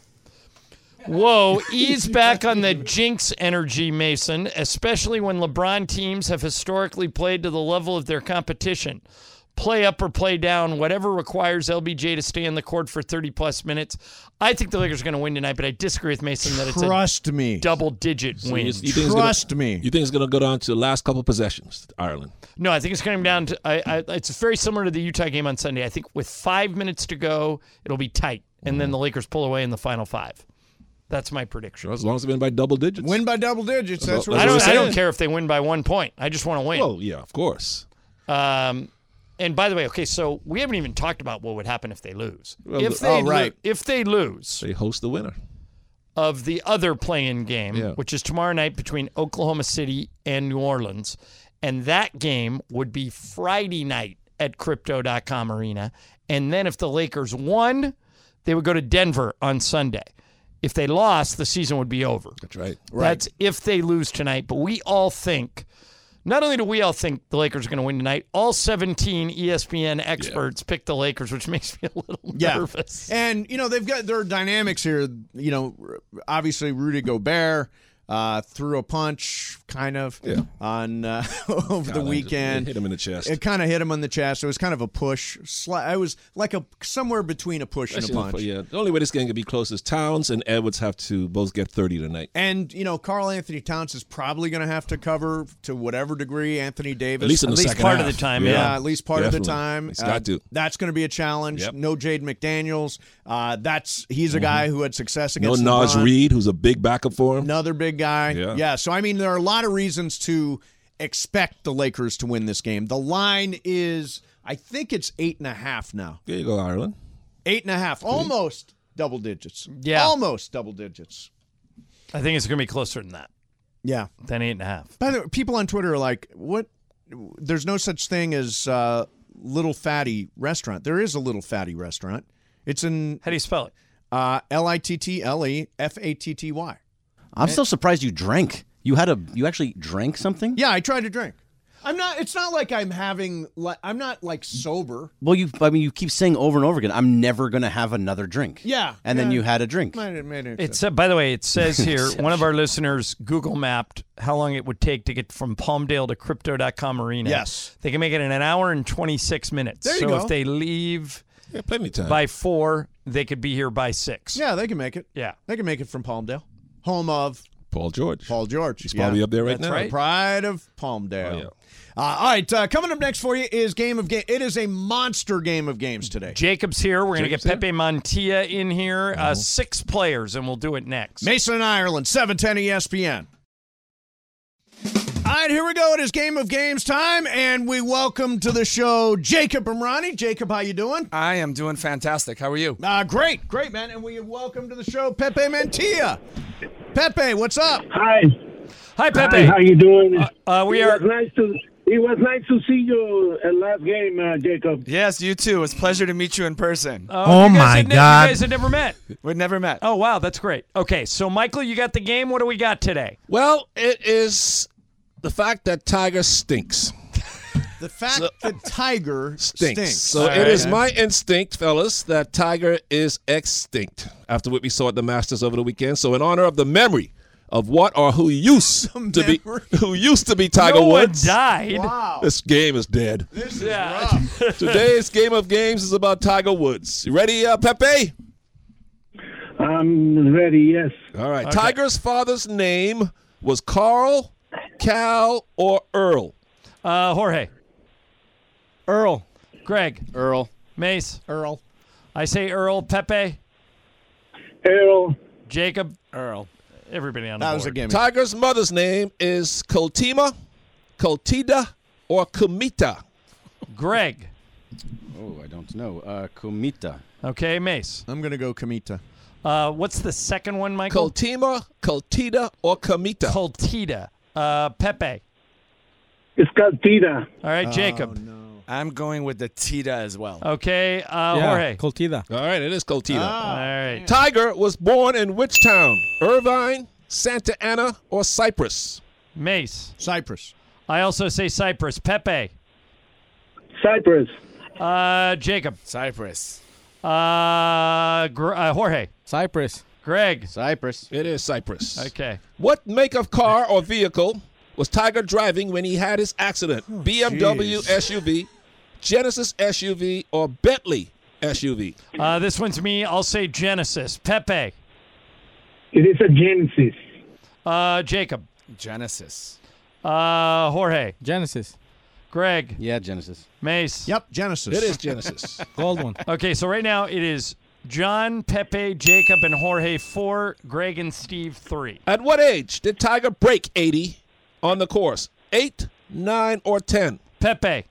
Whoa, ease back on the jinx energy, Mason, especially when LeBron teams have historically played to the level of their competition. Play up or play down, whatever requires L B J to stay on the court for thirty-plus minutes. I think the Lakers are going to win tonight, but I disagree with Mason that it's Trust a me. double-digit So win. you, you think it's Trust gonna, me. You think it's going to go down to the last couple possessions, Ireland? No, I think it's coming down to I, I, it's very similar to the Utah game on Sunday. I think with five minutes to go, it'll be tight, and then the Lakers pull away in the final five. That's my prediction. Sure, as long as they win by double digits. Win by double digits. That's That's what I don't. what I we're don't saying. care if they win by one point. I just want to win. Well, yeah, of course. Um, and by the way, okay, so we haven't even talked about what would happen if they lose. Well, if the- they oh, right. lo- if they lose They host the winner. of the other play-in game, Yeah. which is tomorrow night between Oklahoma City and New Orleans, and that game would be Friday night at Crypto dot com Arena. And then if the Lakers won, they would go to Denver on Sunday. If they lost, the season would be over. That's right. That's if they lose tonight. But we all think, not only do we all think the Lakers are going to win tonight, all seventeen E S P N experts picked the Lakers, which makes me a little Yeah. nervous. And, you know, they've got their dynamics here. You know, obviously Rudy Gobert uh, threw a punch, kind of, Yeah. on uh, over the God, I weekend. hit him in the chest. It kind of hit him on the chest. It was kind of a push. Sli- it was like a somewhere between a push and a Actually, punch. yeah, the only way this game can be close is Towns and Edwards have to both get thirty tonight. And, you know, Karl Anthony Towns is probably going to have to cover to whatever degree. Anthony Davis. At least in At the least second part of half. the time, Yeah, yeah. at least part of the Definitely. time. He's got to. That's going to be a challenge. Yep. No Jaden McDaniels. Uh, that's He's a guy who had success No against Naz LeBron. Reid, who's a big backup for him. Another big guy. Yeah. Yeah. So, I mean, there are a lot of reasons to expect the Lakers to win this game. The line is, I think it's eight and a half now. There you go, Ireland. Eight and a half. Almost double digits. Yeah. Almost double digits. I think it's going to be closer than that, Yeah. than eight and a half. By the way, people on Twitter are like, what? there's no such thing as uh, Little Fatty Restaurant. There is a Little Fatty Restaurant. It's in. How do you spell it? Uh, L I T T L E F A T T Y. I'm still surprised you drank. You had a. You actually drank something? Yeah, I tried to drink. I'm not. It's not like I'm having. Like, I'm not like sober. Well, you. I mean, you keep saying over and over again, "I'm never gonna have another drink." Yeah, and then yeah. you had a drink. Made it, made it It's uh, by the way, it says here one of our listeners Google mapped how long it would take to get from Palmdale to Crypto dot com Arena. Yes. They can make it in an hour and twenty-six minutes. There you so go. if they leave yeah, plenty of time. by four, they could be here by six. Yeah, they can make it. Yeah. They can make it from Palmdale, home of Paul George. Paul George. He's probably up there right That's now. right. Pride of Palmdale. Oh, yeah. Uh, all right, uh, coming up next for you is Game of Game. It is a monster game of games today. Jacob's here. We're going to get Jacob's Pepe Montilla in here. Uh, six players, and we'll do it next. Mason and Ireland, seven ten E S P N. All right, here we go. It is Game of Games time, and we welcome to the show Jacob Imrani. Jacob, how you doing? I am doing fantastic. How are you? Uh, great, great, man. And we welcome to the show Pepe Mantilla. Pepe, what's up? Hi. Hi, Pepe. Hi, how you doing? Uh, uh, we it are. Was nice to, it was nice to see you at last game, uh, Jacob. Yes, you too. It's a pleasure to meet you in person. Oh, you guys my had ne- God. You guys had never met. We've never met. Oh, wow. That's great. Okay, so, Michael, you got the game. What do we got today? Well, it is the fact that Tiger stinks. The fact so, that Tiger stinks. stinks. So right. it is my instinct, fellas, that Tiger is extinct after what we saw at the Masters over the weekend. So in honor of the memory of what or who used to be who used to be Tiger no Woods. one died. Wow. This game is dead. This is yeah. rough. Today's Game of Games is about Tiger Woods. You ready, uh, Pepe? I'm ready, yes. All right. Okay. Tiger's father's name was Carl, Cal, or Earl? Uh, Jorge. Earl. Greg. Earl. Mace. Earl. I say Earl. Pepe. Earl. Jacob. Earl. Everybody on the That board. was a gimme. Tiger's mother's name is Coltima, Coltida, or Kumita? Greg. Oh, I don't know. Uh, Kumita. Okay, Mace. I'm going to go Kamita. Uh, what's the second one, Michael? Coltima, Coltida, or Kumita? Coltida. Uh, Pepe. It's Caltida. All right, Jacob. Oh, no. I'm going with the Tita as well. Okay, uh, yeah, Jorge. Coltida. All right, it is Coltida. Ah. All right. Tiger was born in which town? Irvine, Santa Ana, or Cyprus? Mace. Cyprus. I also say Cyprus. Pepe. Cyprus. Uh, Jacob. Cyprus. Uh, Gr- uh, Jorge. Cyprus. Greg. Cyprus. It is Cyprus. Okay. What make of car or vehicle was Tiger driving when he had his accident? Oh, B M W geez. S U V, Genesis S U V, or Bentley S U V? Uh, this one's me. I'll say Genesis. Pepe. It is a Genesis. Uh, Jacob. Genesis. Uh, Jorge. Genesis. Greg. Yeah, Genesis. Mace. Yep, Genesis. It is Genesis. Gold one. Okay, so right now it is John, Pepe, Jacob, and Jorge four, Greg and Steve three. At what age did Tiger break eighty on the course? Eight, nine, or ten? Pepe.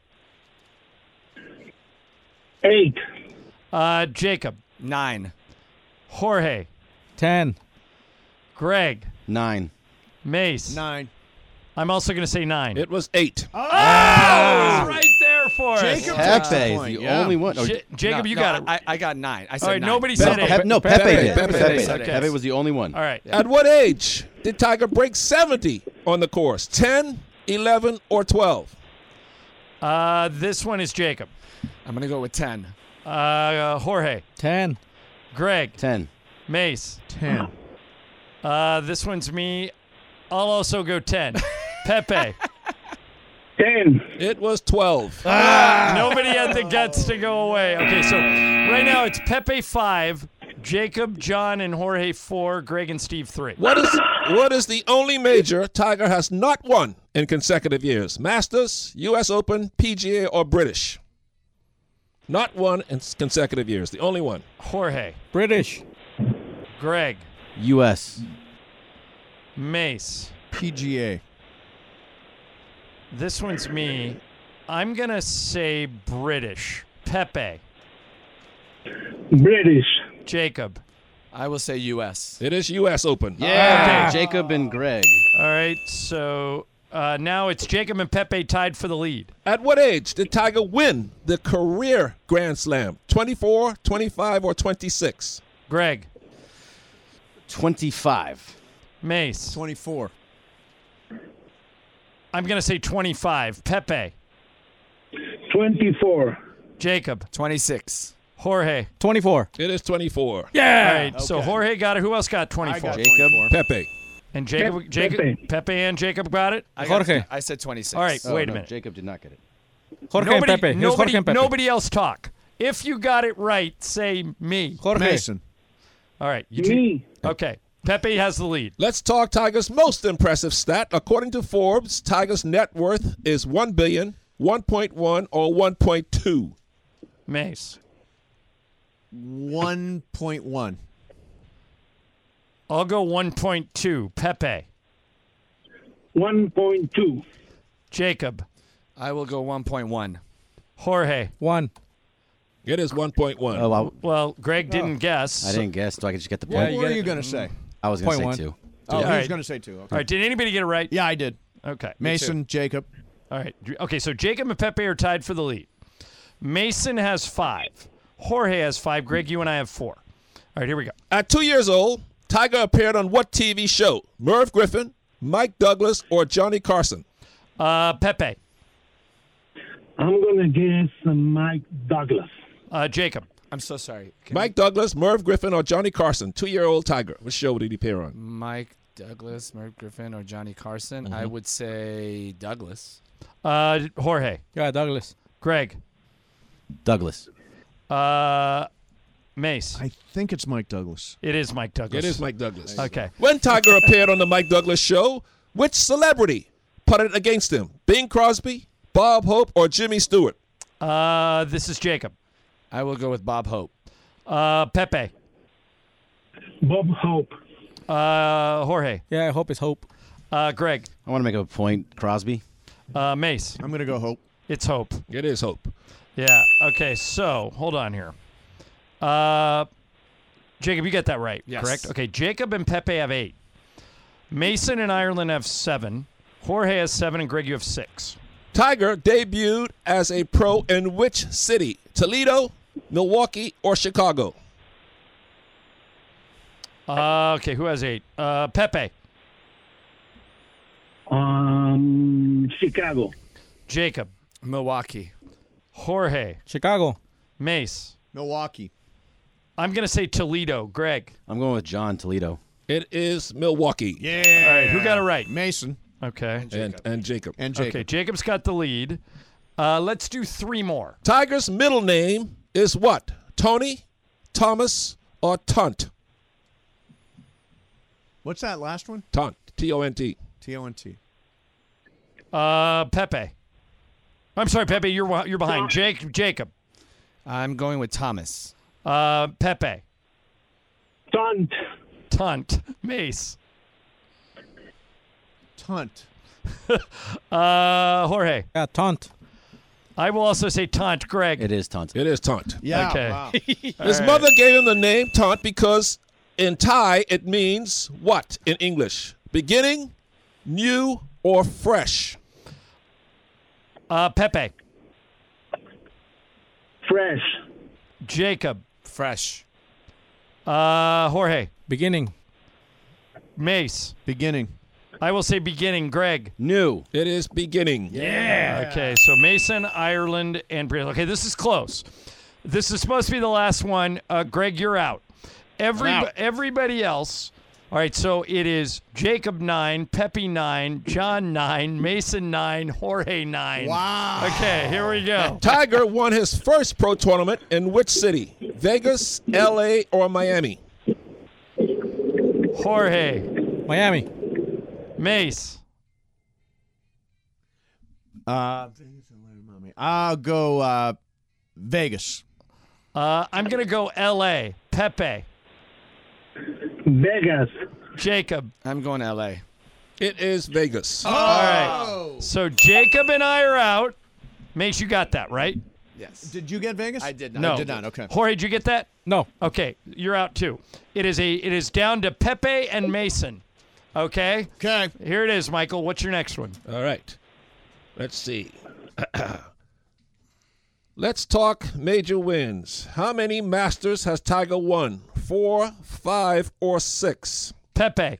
Eight. Uh, Jacob. Nine. Jorge. Ten. Greg. Nine. Mace. Nine. I'm also going to say nine. It was eight. Oh, it was right there for us. Jacob takes the Pepe is point, the yeah. only one. Oh, J- Jacob, No, you no, got it. I, I got nine. I said All right, nine. nobody Pe- said eight. Pe- no, Pepe Pepe, did. did. Pepe Pepe, did. Pepe, Okay. was the only one. All right. At what age did Tiger break seventy on the course? ten, eleven, or twelve? Uh, this one is Jacob. I'm going to go with ten. Uh, Jorge. Ten. Greg. Ten. Mace. Ten. Uh, this one's me. I'll also go ten. Pepe. Ten. It was twelve. Ah, nobody had the guts to go away. Okay, so right now it's Pepe five, Jacob, John, and Jorge four, Greg and Steve three. What is what is the only major Tiger has not won in consecutive years? Masters, U S Open, P G A, or British? Not one in consecutive years. The only one. Jorge. British. Greg. U S. Mace. P G A. This one's me. I'm going to say British. Pepe. British. Jacob. I will say U S. It is U S Open. Yeah. Okay. Jacob and Greg. All right, so Uh, now it's Jacob and Pepe tied for the lead. At what age did Tiger win the career Grand Slam? twenty-four, twenty-five, or twenty-six? Greg. twenty-five. Mace. twenty-four. I'm going to say twenty-five. Pepe. twenty-four. Jacob. twenty-six. Jorge. twenty-four. It is twenty-four. Yeah. All right, so Okay. Jorge got it. Who else got twenty-four? I got Jacob. twenty-four. Pepe. And Jacob, Pep- Jacob, Pepe. Pepe and Jacob got it. I got- Jorge. I said twenty-six. All right, Oh, wait a no, minute. Jacob did not get it. Jorge nobody, and Pepe. It was nobody, Jorge and Pepe. nobody else talk. If you got it right, say me. Jorge. Mason. All right, you Me. two. Okay, Pepe has the lead. Let's talk Tiger's most impressive stat. According to Forbes, Tiger's net worth is one billion, one point one, or one point two. Mace. one point one. I'll go one point two. Pepe. one point two. Jacob. I will go one point one. Jorge. One. It is one point one. Oh, I, Well, Greg didn't guess. I didn't guess. Do I just get the What point? were you going to say? I was going to say Point two. Oh, All he right. was going to say two. Okay. All right, did anybody get it right? Yeah, I did. Okay. Mason, Jacob. All right. Okay, so Jacob and Pepe are tied for the lead. Mason has five. Jorge has five. Greg, you and I have four. All right, here we go. At two years old, Tiger appeared on what T V show? Merv Griffin, Mike Douglas, or Johnny Carson? Uh, Pepe. I'm going to guess uh, Mike Douglas. Uh, Jacob. I'm so sorry. Can Mike Douglas, Merv Griffin, or Johnny Carson? Two-year-old Tiger. What show did he appear on? Mike Douglas, Merv Griffin, or Johnny Carson? Mm-hmm. I would say Douglas. Uh, Jorge. Yeah, Douglas. Greg. Douglas. Uh, Mace. I think it's Mike Douglas. It is Mike Douglas. It is Mike Douglas. Okay. When Tiger appeared on the Mike Douglas show, which celebrity putted against him? Bing Crosby, Bob Hope, or Jimmy Stewart? Uh, this is Jacob. I will go with Bob Hope. Uh, Pepe. Bob Hope. Uh, Jorge. Yeah, I hope it's Hope. Uh, Greg. I want to make a point. Crosby. Uh, Mace. I'm going to go Hope. It's Hope. It is Hope. Yeah. Okay. So hold on here. Uh, Jacob, you get that right, Yes. correct? Okay. Jacob and Pepe have eight. Mason and Ireland have seven. Jorge has seven, and Greg, you have six. Tiger debuted as a pro in which city? Toledo, Milwaukee, or Chicago? Uh, okay. Who has eight? Uh, Pepe. Um, Chicago. Jacob. Milwaukee. Jorge. Chicago. Mace. Milwaukee. I'm going to say Toledo. Greg. I'm going with John Toledo. It is Milwaukee. Yeah. All right. Who got it right? Mason. Okay. And, and Jacob. And Jacob. Okay. Jacob's got the lead. Uh, let's do three more. Tiger's middle name is what? Tony, Thomas, or Tunt? What's that last one? Tunt. T O N T. T O N T. Uh, Pepe. I'm sorry, Pepe. You're you're behind. Jake. Jacob. I'm going with Thomas. Uh, Pepe. Tunt. Tunt. Mace. Tunt. uh, Jorge. Yeah, Taunt. I will also say Tunt. Greg. It is Tunt. It is Tunt. Yeah. Okay. Wow. His right. mother gave him the name Tunt because in Thai it means what in English? Beginning, new, or fresh? Uh, Pepe. Fresh. Jacob. Fresh. Uh, Jorge. Beginning. Mace. Beginning. I will say beginning. Greg. New. It is beginning. Yeah. Okay, so Mason, Ireland, and Brazil. Okay, this is close. This is supposed to be the last one. Uh, Greg, you're out. Every, out. Everybody else. All right, so it is Jacob nine, Pepe nine, John nine, Mason nine, Jorge nine. Wow. Okay, here we go. Tiger won his first pro tournament in which city? Vegas, L A, or Miami? Jorge. Miami. Mace. Uh, I'll go uh, Vegas. Uh, I'm going to go L A. Pepe. Vegas. Jacob. I'm going L A. It is Vegas. All right. So Jacob and I are out. Mace, you got that, right? Yes. Did you get Vegas? I did not. No. I did not. Okay. Jorge, did you get that? No. Okay, you're out too. It is a. It is down to Pepe and Mason. Okay? Okay. Here it is, Michael. What's your next one? All right. Let's see. Let's talk major wins. How many Masters has Tiger won? Four, five, or six? Pepe.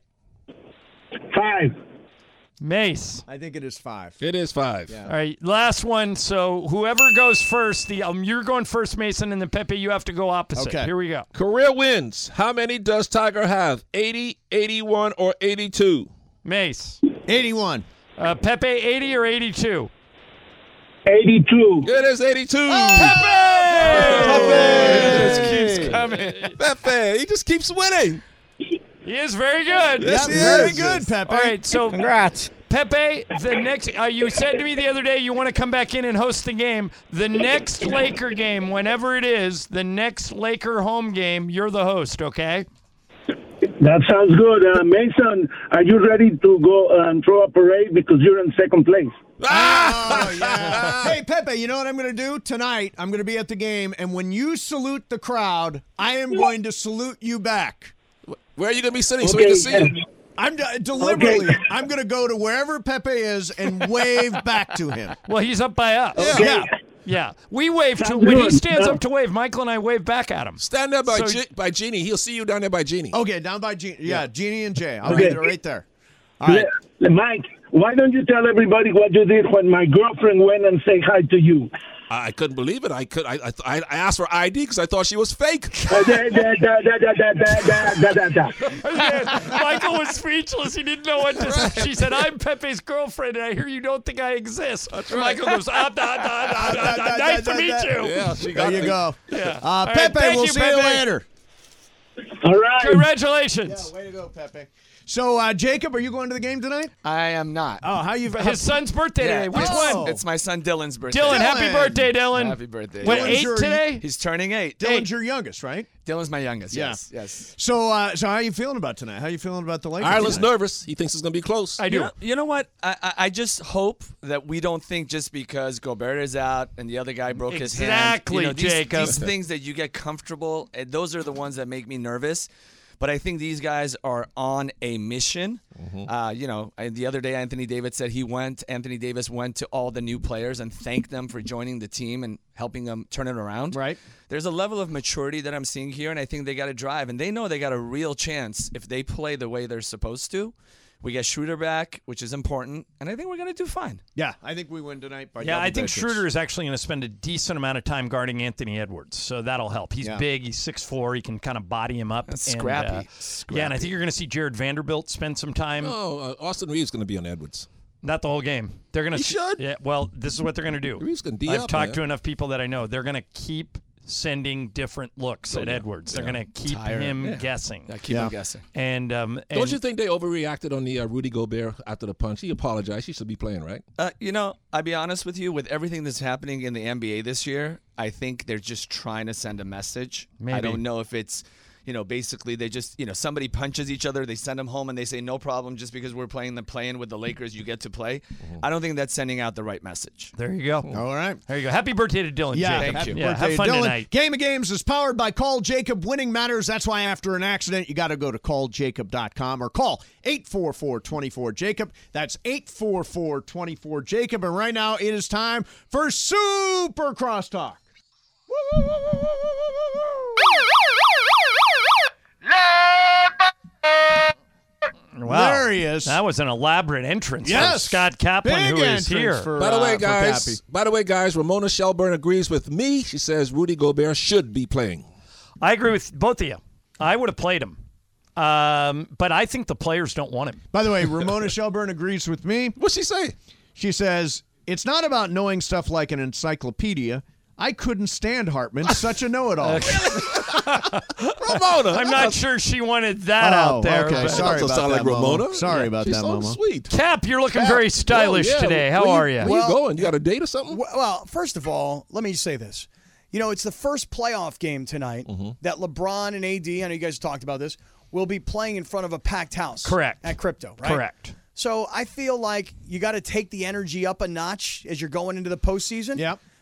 Five. Mace. I think it is five. It is five. Yeah. All right, last one. So whoever goes first, the um, you're going first, Mason, and then Pepe, you have to go opposite. Okay. Here we go. Career wins. How many does Tiger have? eighty, eighty-one, or eighty-two? Mace. eighty-one. Uh, Pepe, eighty or eighty-two? eighty-two. It is eighty-two. Oh, Pepe! It just keeps coming. Pepe, he just keeps winning. He is very good. Yes, he very is. good, Pepe. All right, so Congrats. Pepe, the next uh, you said to me the other day you want to come back in and host the game. The next Laker game, whenever it is, the next Laker home game, you're the host, okay? That sounds good. Uh, Mason, are you ready to go and throw a parade because you're in second place? Oh, yeah. Hey, Pepe, you know what I'm going to do? Tonight, I'm going to be at the game, and when you salute the crowd, I am going to salute you back. Where are you going to be sitting so we can see you? I'm de- deliberately, Okay. I'm going to go to wherever Pepe is and wave back to him. Well, he's up by us. Okay. Yeah. Yeah. We wave to Sounds when he good. stands Uh, up to wave, Michael and I wave back at him. Stand there by, So- G- by Jeannie. He'll see you down there by Jeannie. Okay, down by Jeannie. Yeah, Jeannie and Jay. I'll Okay. be there right there. All right. Le- Mike, why don't you tell everybody what you did when my girlfriend went and say hi to you? I couldn't believe it. I could. I I, I asked for I D because I thought she was fake. Uh, da, da, da, da, da, da, da, da, da, da. Michael was speechless. He didn't know what to say. She said, I'm Pepe's girlfriend, and I hear you don't think I exist. And Michael goes, ah, da, da, da, da, da, nice to meet you. Yeah, she There got you me. go. Yeah. Uh, All right, Pepe, thank we'll you, see Pepe. you later. All right. Congratulations. Way to go, Pepe. So, uh, Jacob, are you going to the game tonight? I am not. Oh, how you? His son's birthday Yeah, today. Which it's- one? It's my son Dylan's birthday. Dylan, happy Dylan. birthday, Dylan. Happy birthday. What, Dylan's eight your- today? He's turning eight. Dylan's your youngest, right? Dylan's my youngest. Yeah. Yes. Yes. So, uh, so how are you feeling about tonight? How are you feeling about the Lakers? Ireland's tonight? nervous. He thinks it's going to be close. I do. You know, you know what? I, I I just hope that we don't think just because Gobert is out and the other guy broke his hand. Exactly, you know, these, Jacob. These things that you get comfortable, and those are the ones that make me nervous. But I think these guys are on a mission. Mm-hmm. Uh, you know, I- the other day Anthony Davis said he went. Anthony Davis went to all the new players and thanked them for joining the team and helping them turn it around. Right. There's a level of maturity that I'm seeing here, and I think they got to drive. And they know they got a real chance if they play the way they're supposed to. We get Schroeder back, which is important, and I think we're going to do fine. Yeah, I think we win tonight by Yeah, double I think digits. Schroeder is actually going to spend a decent amount of time guarding Anthony Edwards, so that'll help. He's Yeah. big, he's six foot four, he can kind of body him up. That's and, scrappy. uh, Yeah, and I think you're going to see Jared Vanderbilt spend some time. Oh, uh, Austin Reeves going to be on Edwards. Not the whole game. They're going to. He should. Yeah. Well, this is what they're going to do. Reeves can D I've up, talked man. to enough people that I know. They're going to keep sending different looks Oh, at yeah. Edwards. They're Yeah. going to keep Tire him. him Yeah. guessing. Yeah, keep Yeah. them guessing. And, um, and Don't you think they overreacted on the uh, Rudy Gobert after the punch? He apologized. He should be playing, right? Uh, you know, I'll be honest with you. With everything that's happening in the N B A this year, I think they're just trying to send a message. I Maybe. don't know if it's, you know, basically they just, you know, somebody punches each other, they send them home, and they say no problem. Just because we're playing the playing with the Lakers, you get to play. Mm-hmm. I don't think that's sending out the right message. There you go. All right. There you go. Happy birthday to Dylan. Yeah, Jacob. Thank happy you. Yeah, birthday, have fun Dylan. tonight. Game of Games is powered by Call Jacob. Winning matters. That's why after an accident, you got to go to call jacob dot com or call eight four four, two four, Jacob. That's eight four four, two four, Jacob. And right now, it is time for Super Crosstalk. Wow. There he is. That was an elaborate entrance from Yes. Scott Kaplan, Big who is entrance here. for, By the uh, way, for guys. Pappy. By the way, guys. Ramona Shelburne agrees with me. She says Rudy Gobert should be playing. I agree with both of you. I would have played him. Um, but I think the players don't want him. By the way, Ramona Shelburne agrees with me. What's she say? She says, it's not about knowing stuff like an encyclopedia. I couldn't stand Hartman, such a know-it-all. Ramona. I'm not sure she wanted that Oh, out there. okay. but- Sorry Doesn't about sound that, like Momo. Ramona. Sorry about She's that, so Momo. sweet. Cap, you're looking Cap. very stylish Oh, yeah. today. How Where are you, you? Where Well- you going? You got a date or something? Well, well, first of all, let me say this. You know, it's the first playoff game tonight Mm-hmm. that LeBron and A D, I know you guys talked about this, will be playing in front of a packed house. Correct. At Crypto, right? Correct. So I feel like you got to take the energy up a notch as you're going into the postseason. Yep.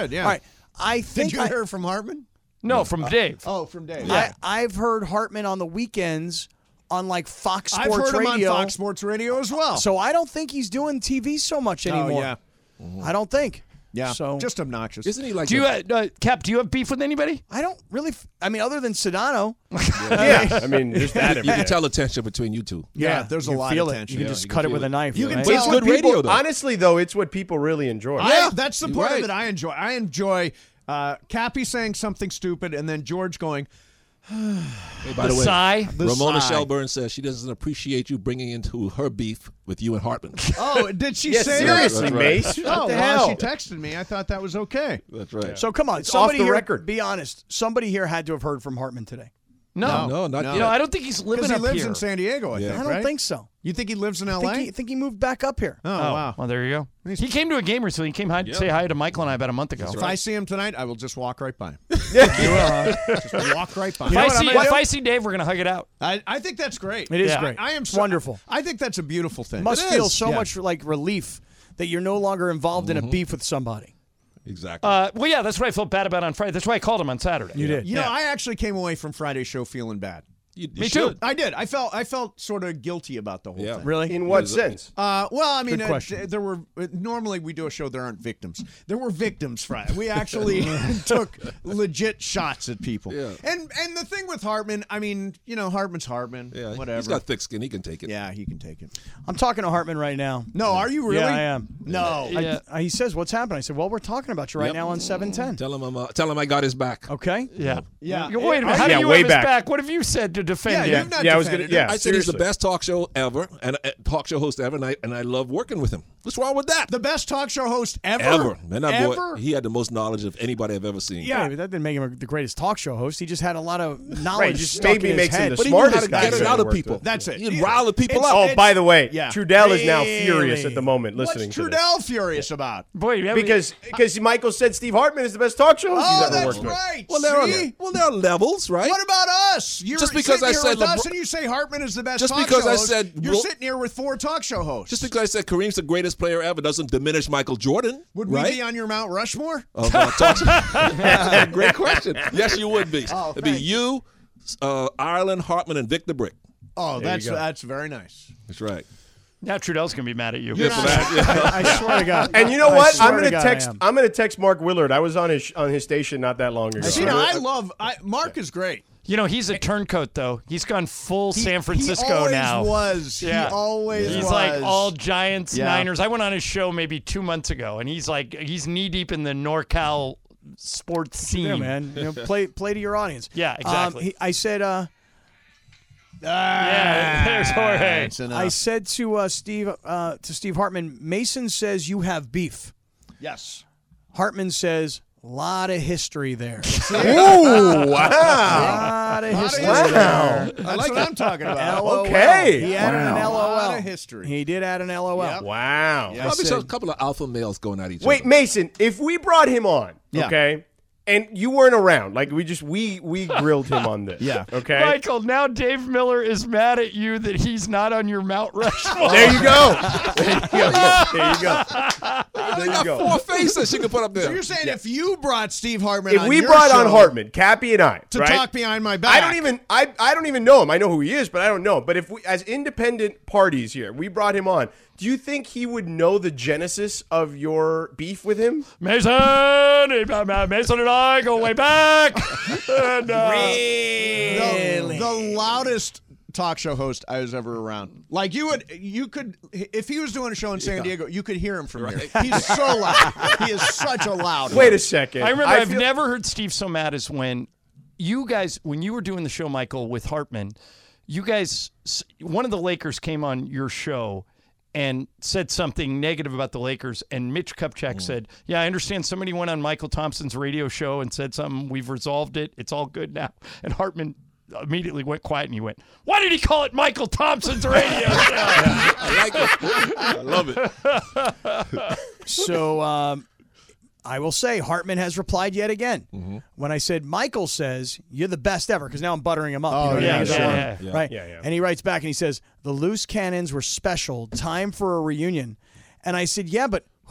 good, yeah. All right. I think Did you I, hear from Hartman? No, from Dave. Oh, from Dave. I, I've heard Hartman on the weekends on like Fox I've Sports heard him Radio. on Fox Sports Radio as well. So I don't think he's doing T V so much anymore. Oh, yeah. I don't think. Yeah. So just obnoxious. Isn't he like? Do you, a- uh, uh, Cap? Do you have beef with anybody? I don't really. F- I mean, other than Sedano. Yeah, I mean, there's that. you every can day. tell the tension between you two. Yeah, there's a you lot feel of it. tension. You can Yeah, just you cut can it with feel a it. knife. You can right? tell It's what good radio, people- though. Honestly, though, it's what people really enjoy. I, that's the you're part right. of it I enjoy. I enjoy uh, Cappy saying something stupid and then George going, Hey, by The the, way, sigh? The Ramona sigh. Shelburne says she doesn't appreciate you bringing into her beef with you and Hartman. oh, did she Yeah, say seriously, that? Mace. Oh, What the well, hell? she texted me. I thought that was okay. That's right. So come on, It's somebody off the here. record. Be honest. Somebody here had to have heard from Hartman today. No, no, not no. You know, I don't think he's living Because he up lives here. in San Diego, I Yeah. think, I don't right? think so. You think he lives in I L A? think he, I think he moved back up here. oh, wow. Well, there you go. He came to a game recently. He came hi- Yeah. say hi to Michael and I about a month ago. If I see him tonight, I will just walk right by him. just walk right by If him. I what see I'm gonna if do? I see Dave, we're gonna hug it out. I, I think that's great. It is Yeah. great. I, I am It's so, wonderful. I think that's a beautiful thing. Must It feel is. so Yeah. much like relief that you're no longer involved in a beef with somebody. Exactly. Uh, well, yeah, that's what I felt bad about on Friday. That's why I called him on Saturday. You did. You know, Yeah. I actually came away from Friday's show feeling bad. You- you Me too. should. I did. I felt I felt sort of guilty about the whole Yeah. thing. Really? In what sense? Uh, well, I mean, Good uh, question. th- there were uh, normally we do a show there aren't victims. There were victims Friday. We actually took legit shots at people. Yeah. And and the thing with Hartman, I mean, you know, Hartman's Hartman. Yeah, whatever. he's got thick skin. He can take it. yeah, he can take it. I'm talking to Hartman right now. No, are you really? Yeah, I am. No. Yeah. I, he says, "What's happening?" I said, "Well, we're talking about you right Yep. now on seven ten." Tell him I'm. Uh, tell him I got his back. Okay. Yeah. Yeah. You- Wait a minute. How Yeah, do you way have his back. back? What have you said to defend Yeah, him? you've not Yeah, I was gonna. defended him. Yeah, I said he's the seriously. best talk show ever, and a talk show host ever, and I, and I love working with him. What's wrong with that? The best talk show host ever. Ever, man, that boy, Ever? he had the most knowledge of anybody I've ever seen. Yeah, but that didn't make him the greatest talk show host. He just had a lot of knowledge. Right, just stuck maybe in his makes him head. the but he knew how smartest to guy get I've it out ever of worked people. with. That's it. He'd Yeah. rile the people It's- up. Oh, it's- by the way, yeah. Trudell is now Really? furious at the moment listening What's to this. Trudell furious about? Boy, yeah, Because because Michael said Steve Hartman is the best talk show host Oh, he's ever that's worked with. right. Well, there See? are well, there are levels, right? What about us? You're Just because sitting I here said with us LeBron- and you say Hartman is the best Just talk because show I host, said you're Ro- sitting here with four talk show hosts. Just because I said Kareem's the greatest player ever doesn't diminish Michael Jordan. Would we right? be on your Mount Rushmore? Of, uh, talk- Great question. Yes, you would be. Oh, It'd be thanks. you, uh, Ireland, Hartman, and Victor Brick. Oh, There you that's go. that's very nice. That's right. now Trudell's gonna be mad at you. Yeah, for that. Yeah. I swear to God. And you know I what? swear I'm to gonna God I text. am. I'm gonna text Mark Willard. I was on his on his station not that long ago. See, now, I love I, Mark is great. You know, he's a turncoat though. He's gone full He- San Francisco he always now. Was Yeah. he always He's was. like all Giants, Yeah. Niners. I went on his show maybe two months ago, and he's like he's knee deep in the NorCal sports scene. Yeah, man. You know, play play to your audience. Yeah, exactly. Um, he, I said, uh, Yeah, there's Jorge. That's enough. I said to uh, Steve uh, to Steve Hartman, Mason says you have beef. Yes. Hartman says, lot of history there. Ooh, wow. lot of history Wow. there. That's what I'm talking about. LOL. Okay. He added an A lot LOL. of history. He did add an LOL. Yep. Wow. Yeah. Probably said- a couple of alpha males going at each Wait, other. Mason, if we brought him on, Yeah. okay, and you weren't around, like we just we we grilled him on this. Yeah. Okay. Michael, now Dave Miller is mad at you that he's not on your Mount Rushmore. There you go. There you go. There you go. They There you got go. four faces you can put up So there. you're saying if you brought Steve Hartman If on we your brought on show Hartman, Cappy and I, to right? talk behind my back, I don't even I, I don't even know him. I know who he is, but I don't know. But if we as independent parties here, we brought him on, do you think he would know the genesis of your beef with him? Mason, Mason and I go way back. And, uh, the, the loudest talk show host I was ever around. Like you would, you could, if he was doing a show in San Diego, you could hear him from here. He's so loud. He is such a loud. Wait a host. second. I remember I I've feel- never heard Steve so mad as when you guys, when you were doing the show, Michael, with Hartman, you guys, one of the Lakers came on your show and said something negative about the Lakers, and Mitch Kupchak Mm. said, yeah, I understand somebody went on Michael Thompson's radio show and said something. We've resolved it. It's all good now. And Hartman immediately went quiet and he went, why did he call it Michael Thompson's radio show? I like it. I love it. So um, I will say Hartman has replied yet again. Mm-hmm. When I said Michael says you're the best ever, because now I'm buttering him up. Oh, you know, yeah, he's sure. on, Yeah, yeah. right? Yeah, yeah. And he writes back and he says the loose cannons were special. Time for a reunion. And I said, yeah, but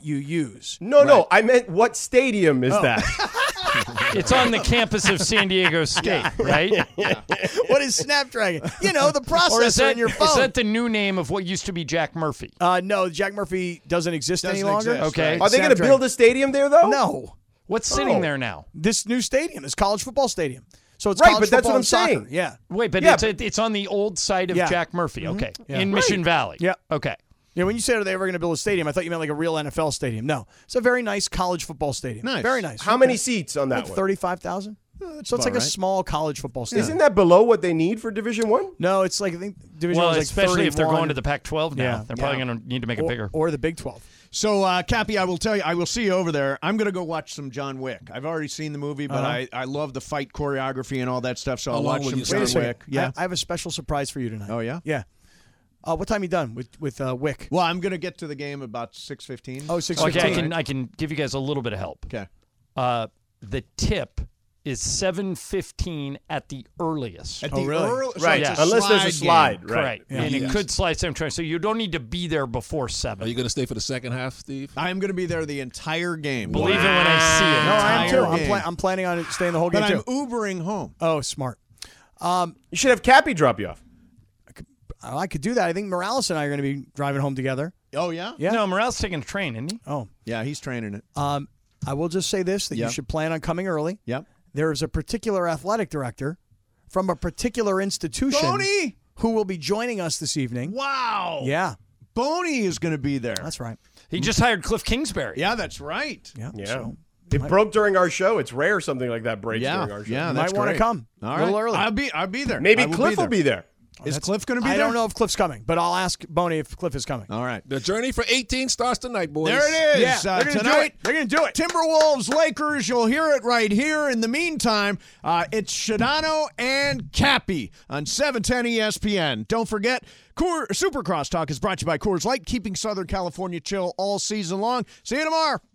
that you use. No, no, I meant what stadium is Oh. that? It's on the campus of San Diego State, right? What is Snapdragon? You know, the processor Or is that, in your phone. is that the new name of what used to be Jack Murphy? Uh, no, Jack Murphy doesn't exist Doesn't any longer. exist, Okay. right. Are they going to Snapdragon. build a stadium there, though? No. What's sitting Oh. there now? This new stadium is college football stadium. So it's Right, college but that's football what I'm and soccer. saying. Yeah. Wait, but Yeah, it's it's on the old site of Yeah. Jack Murphy. Mhm. Okay, Yeah. in Right. Mission Valley. Yeah. Okay. Yeah, when you said are they ever going to build a stadium, I thought you meant like a real N F L stadium. No, it's a very nice college football stadium. Nice. Very nice. How many seats on that Like one? thirty-five thousand. So it's about like a right. small college football stadium. Isn't that below what they need for Division One? No, it's like I think Division Well, One's like especially if they're thirty-one. going to the Pac twelve now, Yeah. they're probably Yeah. going to need to make it or, bigger. or the Big twelve. So, uh, Cappy, I will tell you, I will see you over there. I'm going to go watch some John Wick. I've already seen the movie, but Uh-huh. I, I love the fight choreography and all that stuff, so How I'll long watch will some you John Wait a second. Wick. Yeah. I, I have a special surprise for you tonight. Oh, yeah? Yeah. Uh, what time you done with with uh, Wick? Well, I'm going to get to the game about six fifteen. Oh, six Okay, I fifteen. can I can give you guys a little bit of help. Okay. Uh, the tip is seven fifteen at the earliest. At Oh, the really? early, so Right, it's a unless there's a slide slide. game. Right. Correct. Yeah. And it Yes. could slide seven twenty. So you don't need to be there before Are seven. you going to stay for the second half, Steve? I'm going to be there the entire game. Believe it when I see it. No, I am too. Entire I'm, game. pla- I'm planning on staying the whole But game I'm too. Ubering home. Oh, smart. Um, You should have Cappy drop you off. I could do that. I think Morales and I are going to be driving home together. Oh, yeah? Yeah. No, Morale's taking a train, isn't he? Oh, Yeah, he's training it. um, I will just say this: that Yep. you should plan on coming early. Yep. There is a particular athletic director from a particular institution Boney! who will be joining us this evening. Wow. Yeah, Boney is going to be there. that's right. He just hired Cliff Kingsbury. Yeah, that's right. Yeah. Yeah. So It broke during our show. It's rare something like that breaks Yeah, during our show. yeah, you that's might want to great. come All a right. little early. I'll be, I'll be there. Maybe I will Cliff be there. will be there. Is Cliff going to be I there? don't know if Cliff's coming, but I'll ask Boney if Cliff is coming. All right. The journey for eighteen starts tonight, boys. There it is. Yeah, uh, they're gonna do tonight, it. They're gonna do it. Timberwolves, Lakers. You'll hear it right here. In the meantime, uh, it's Shadano and Cappy on seven ten E S P N. Don't forget, Coor- Super Crosstalk is brought to you by Coors Light, keeping Southern California chill all season long. See you tomorrow.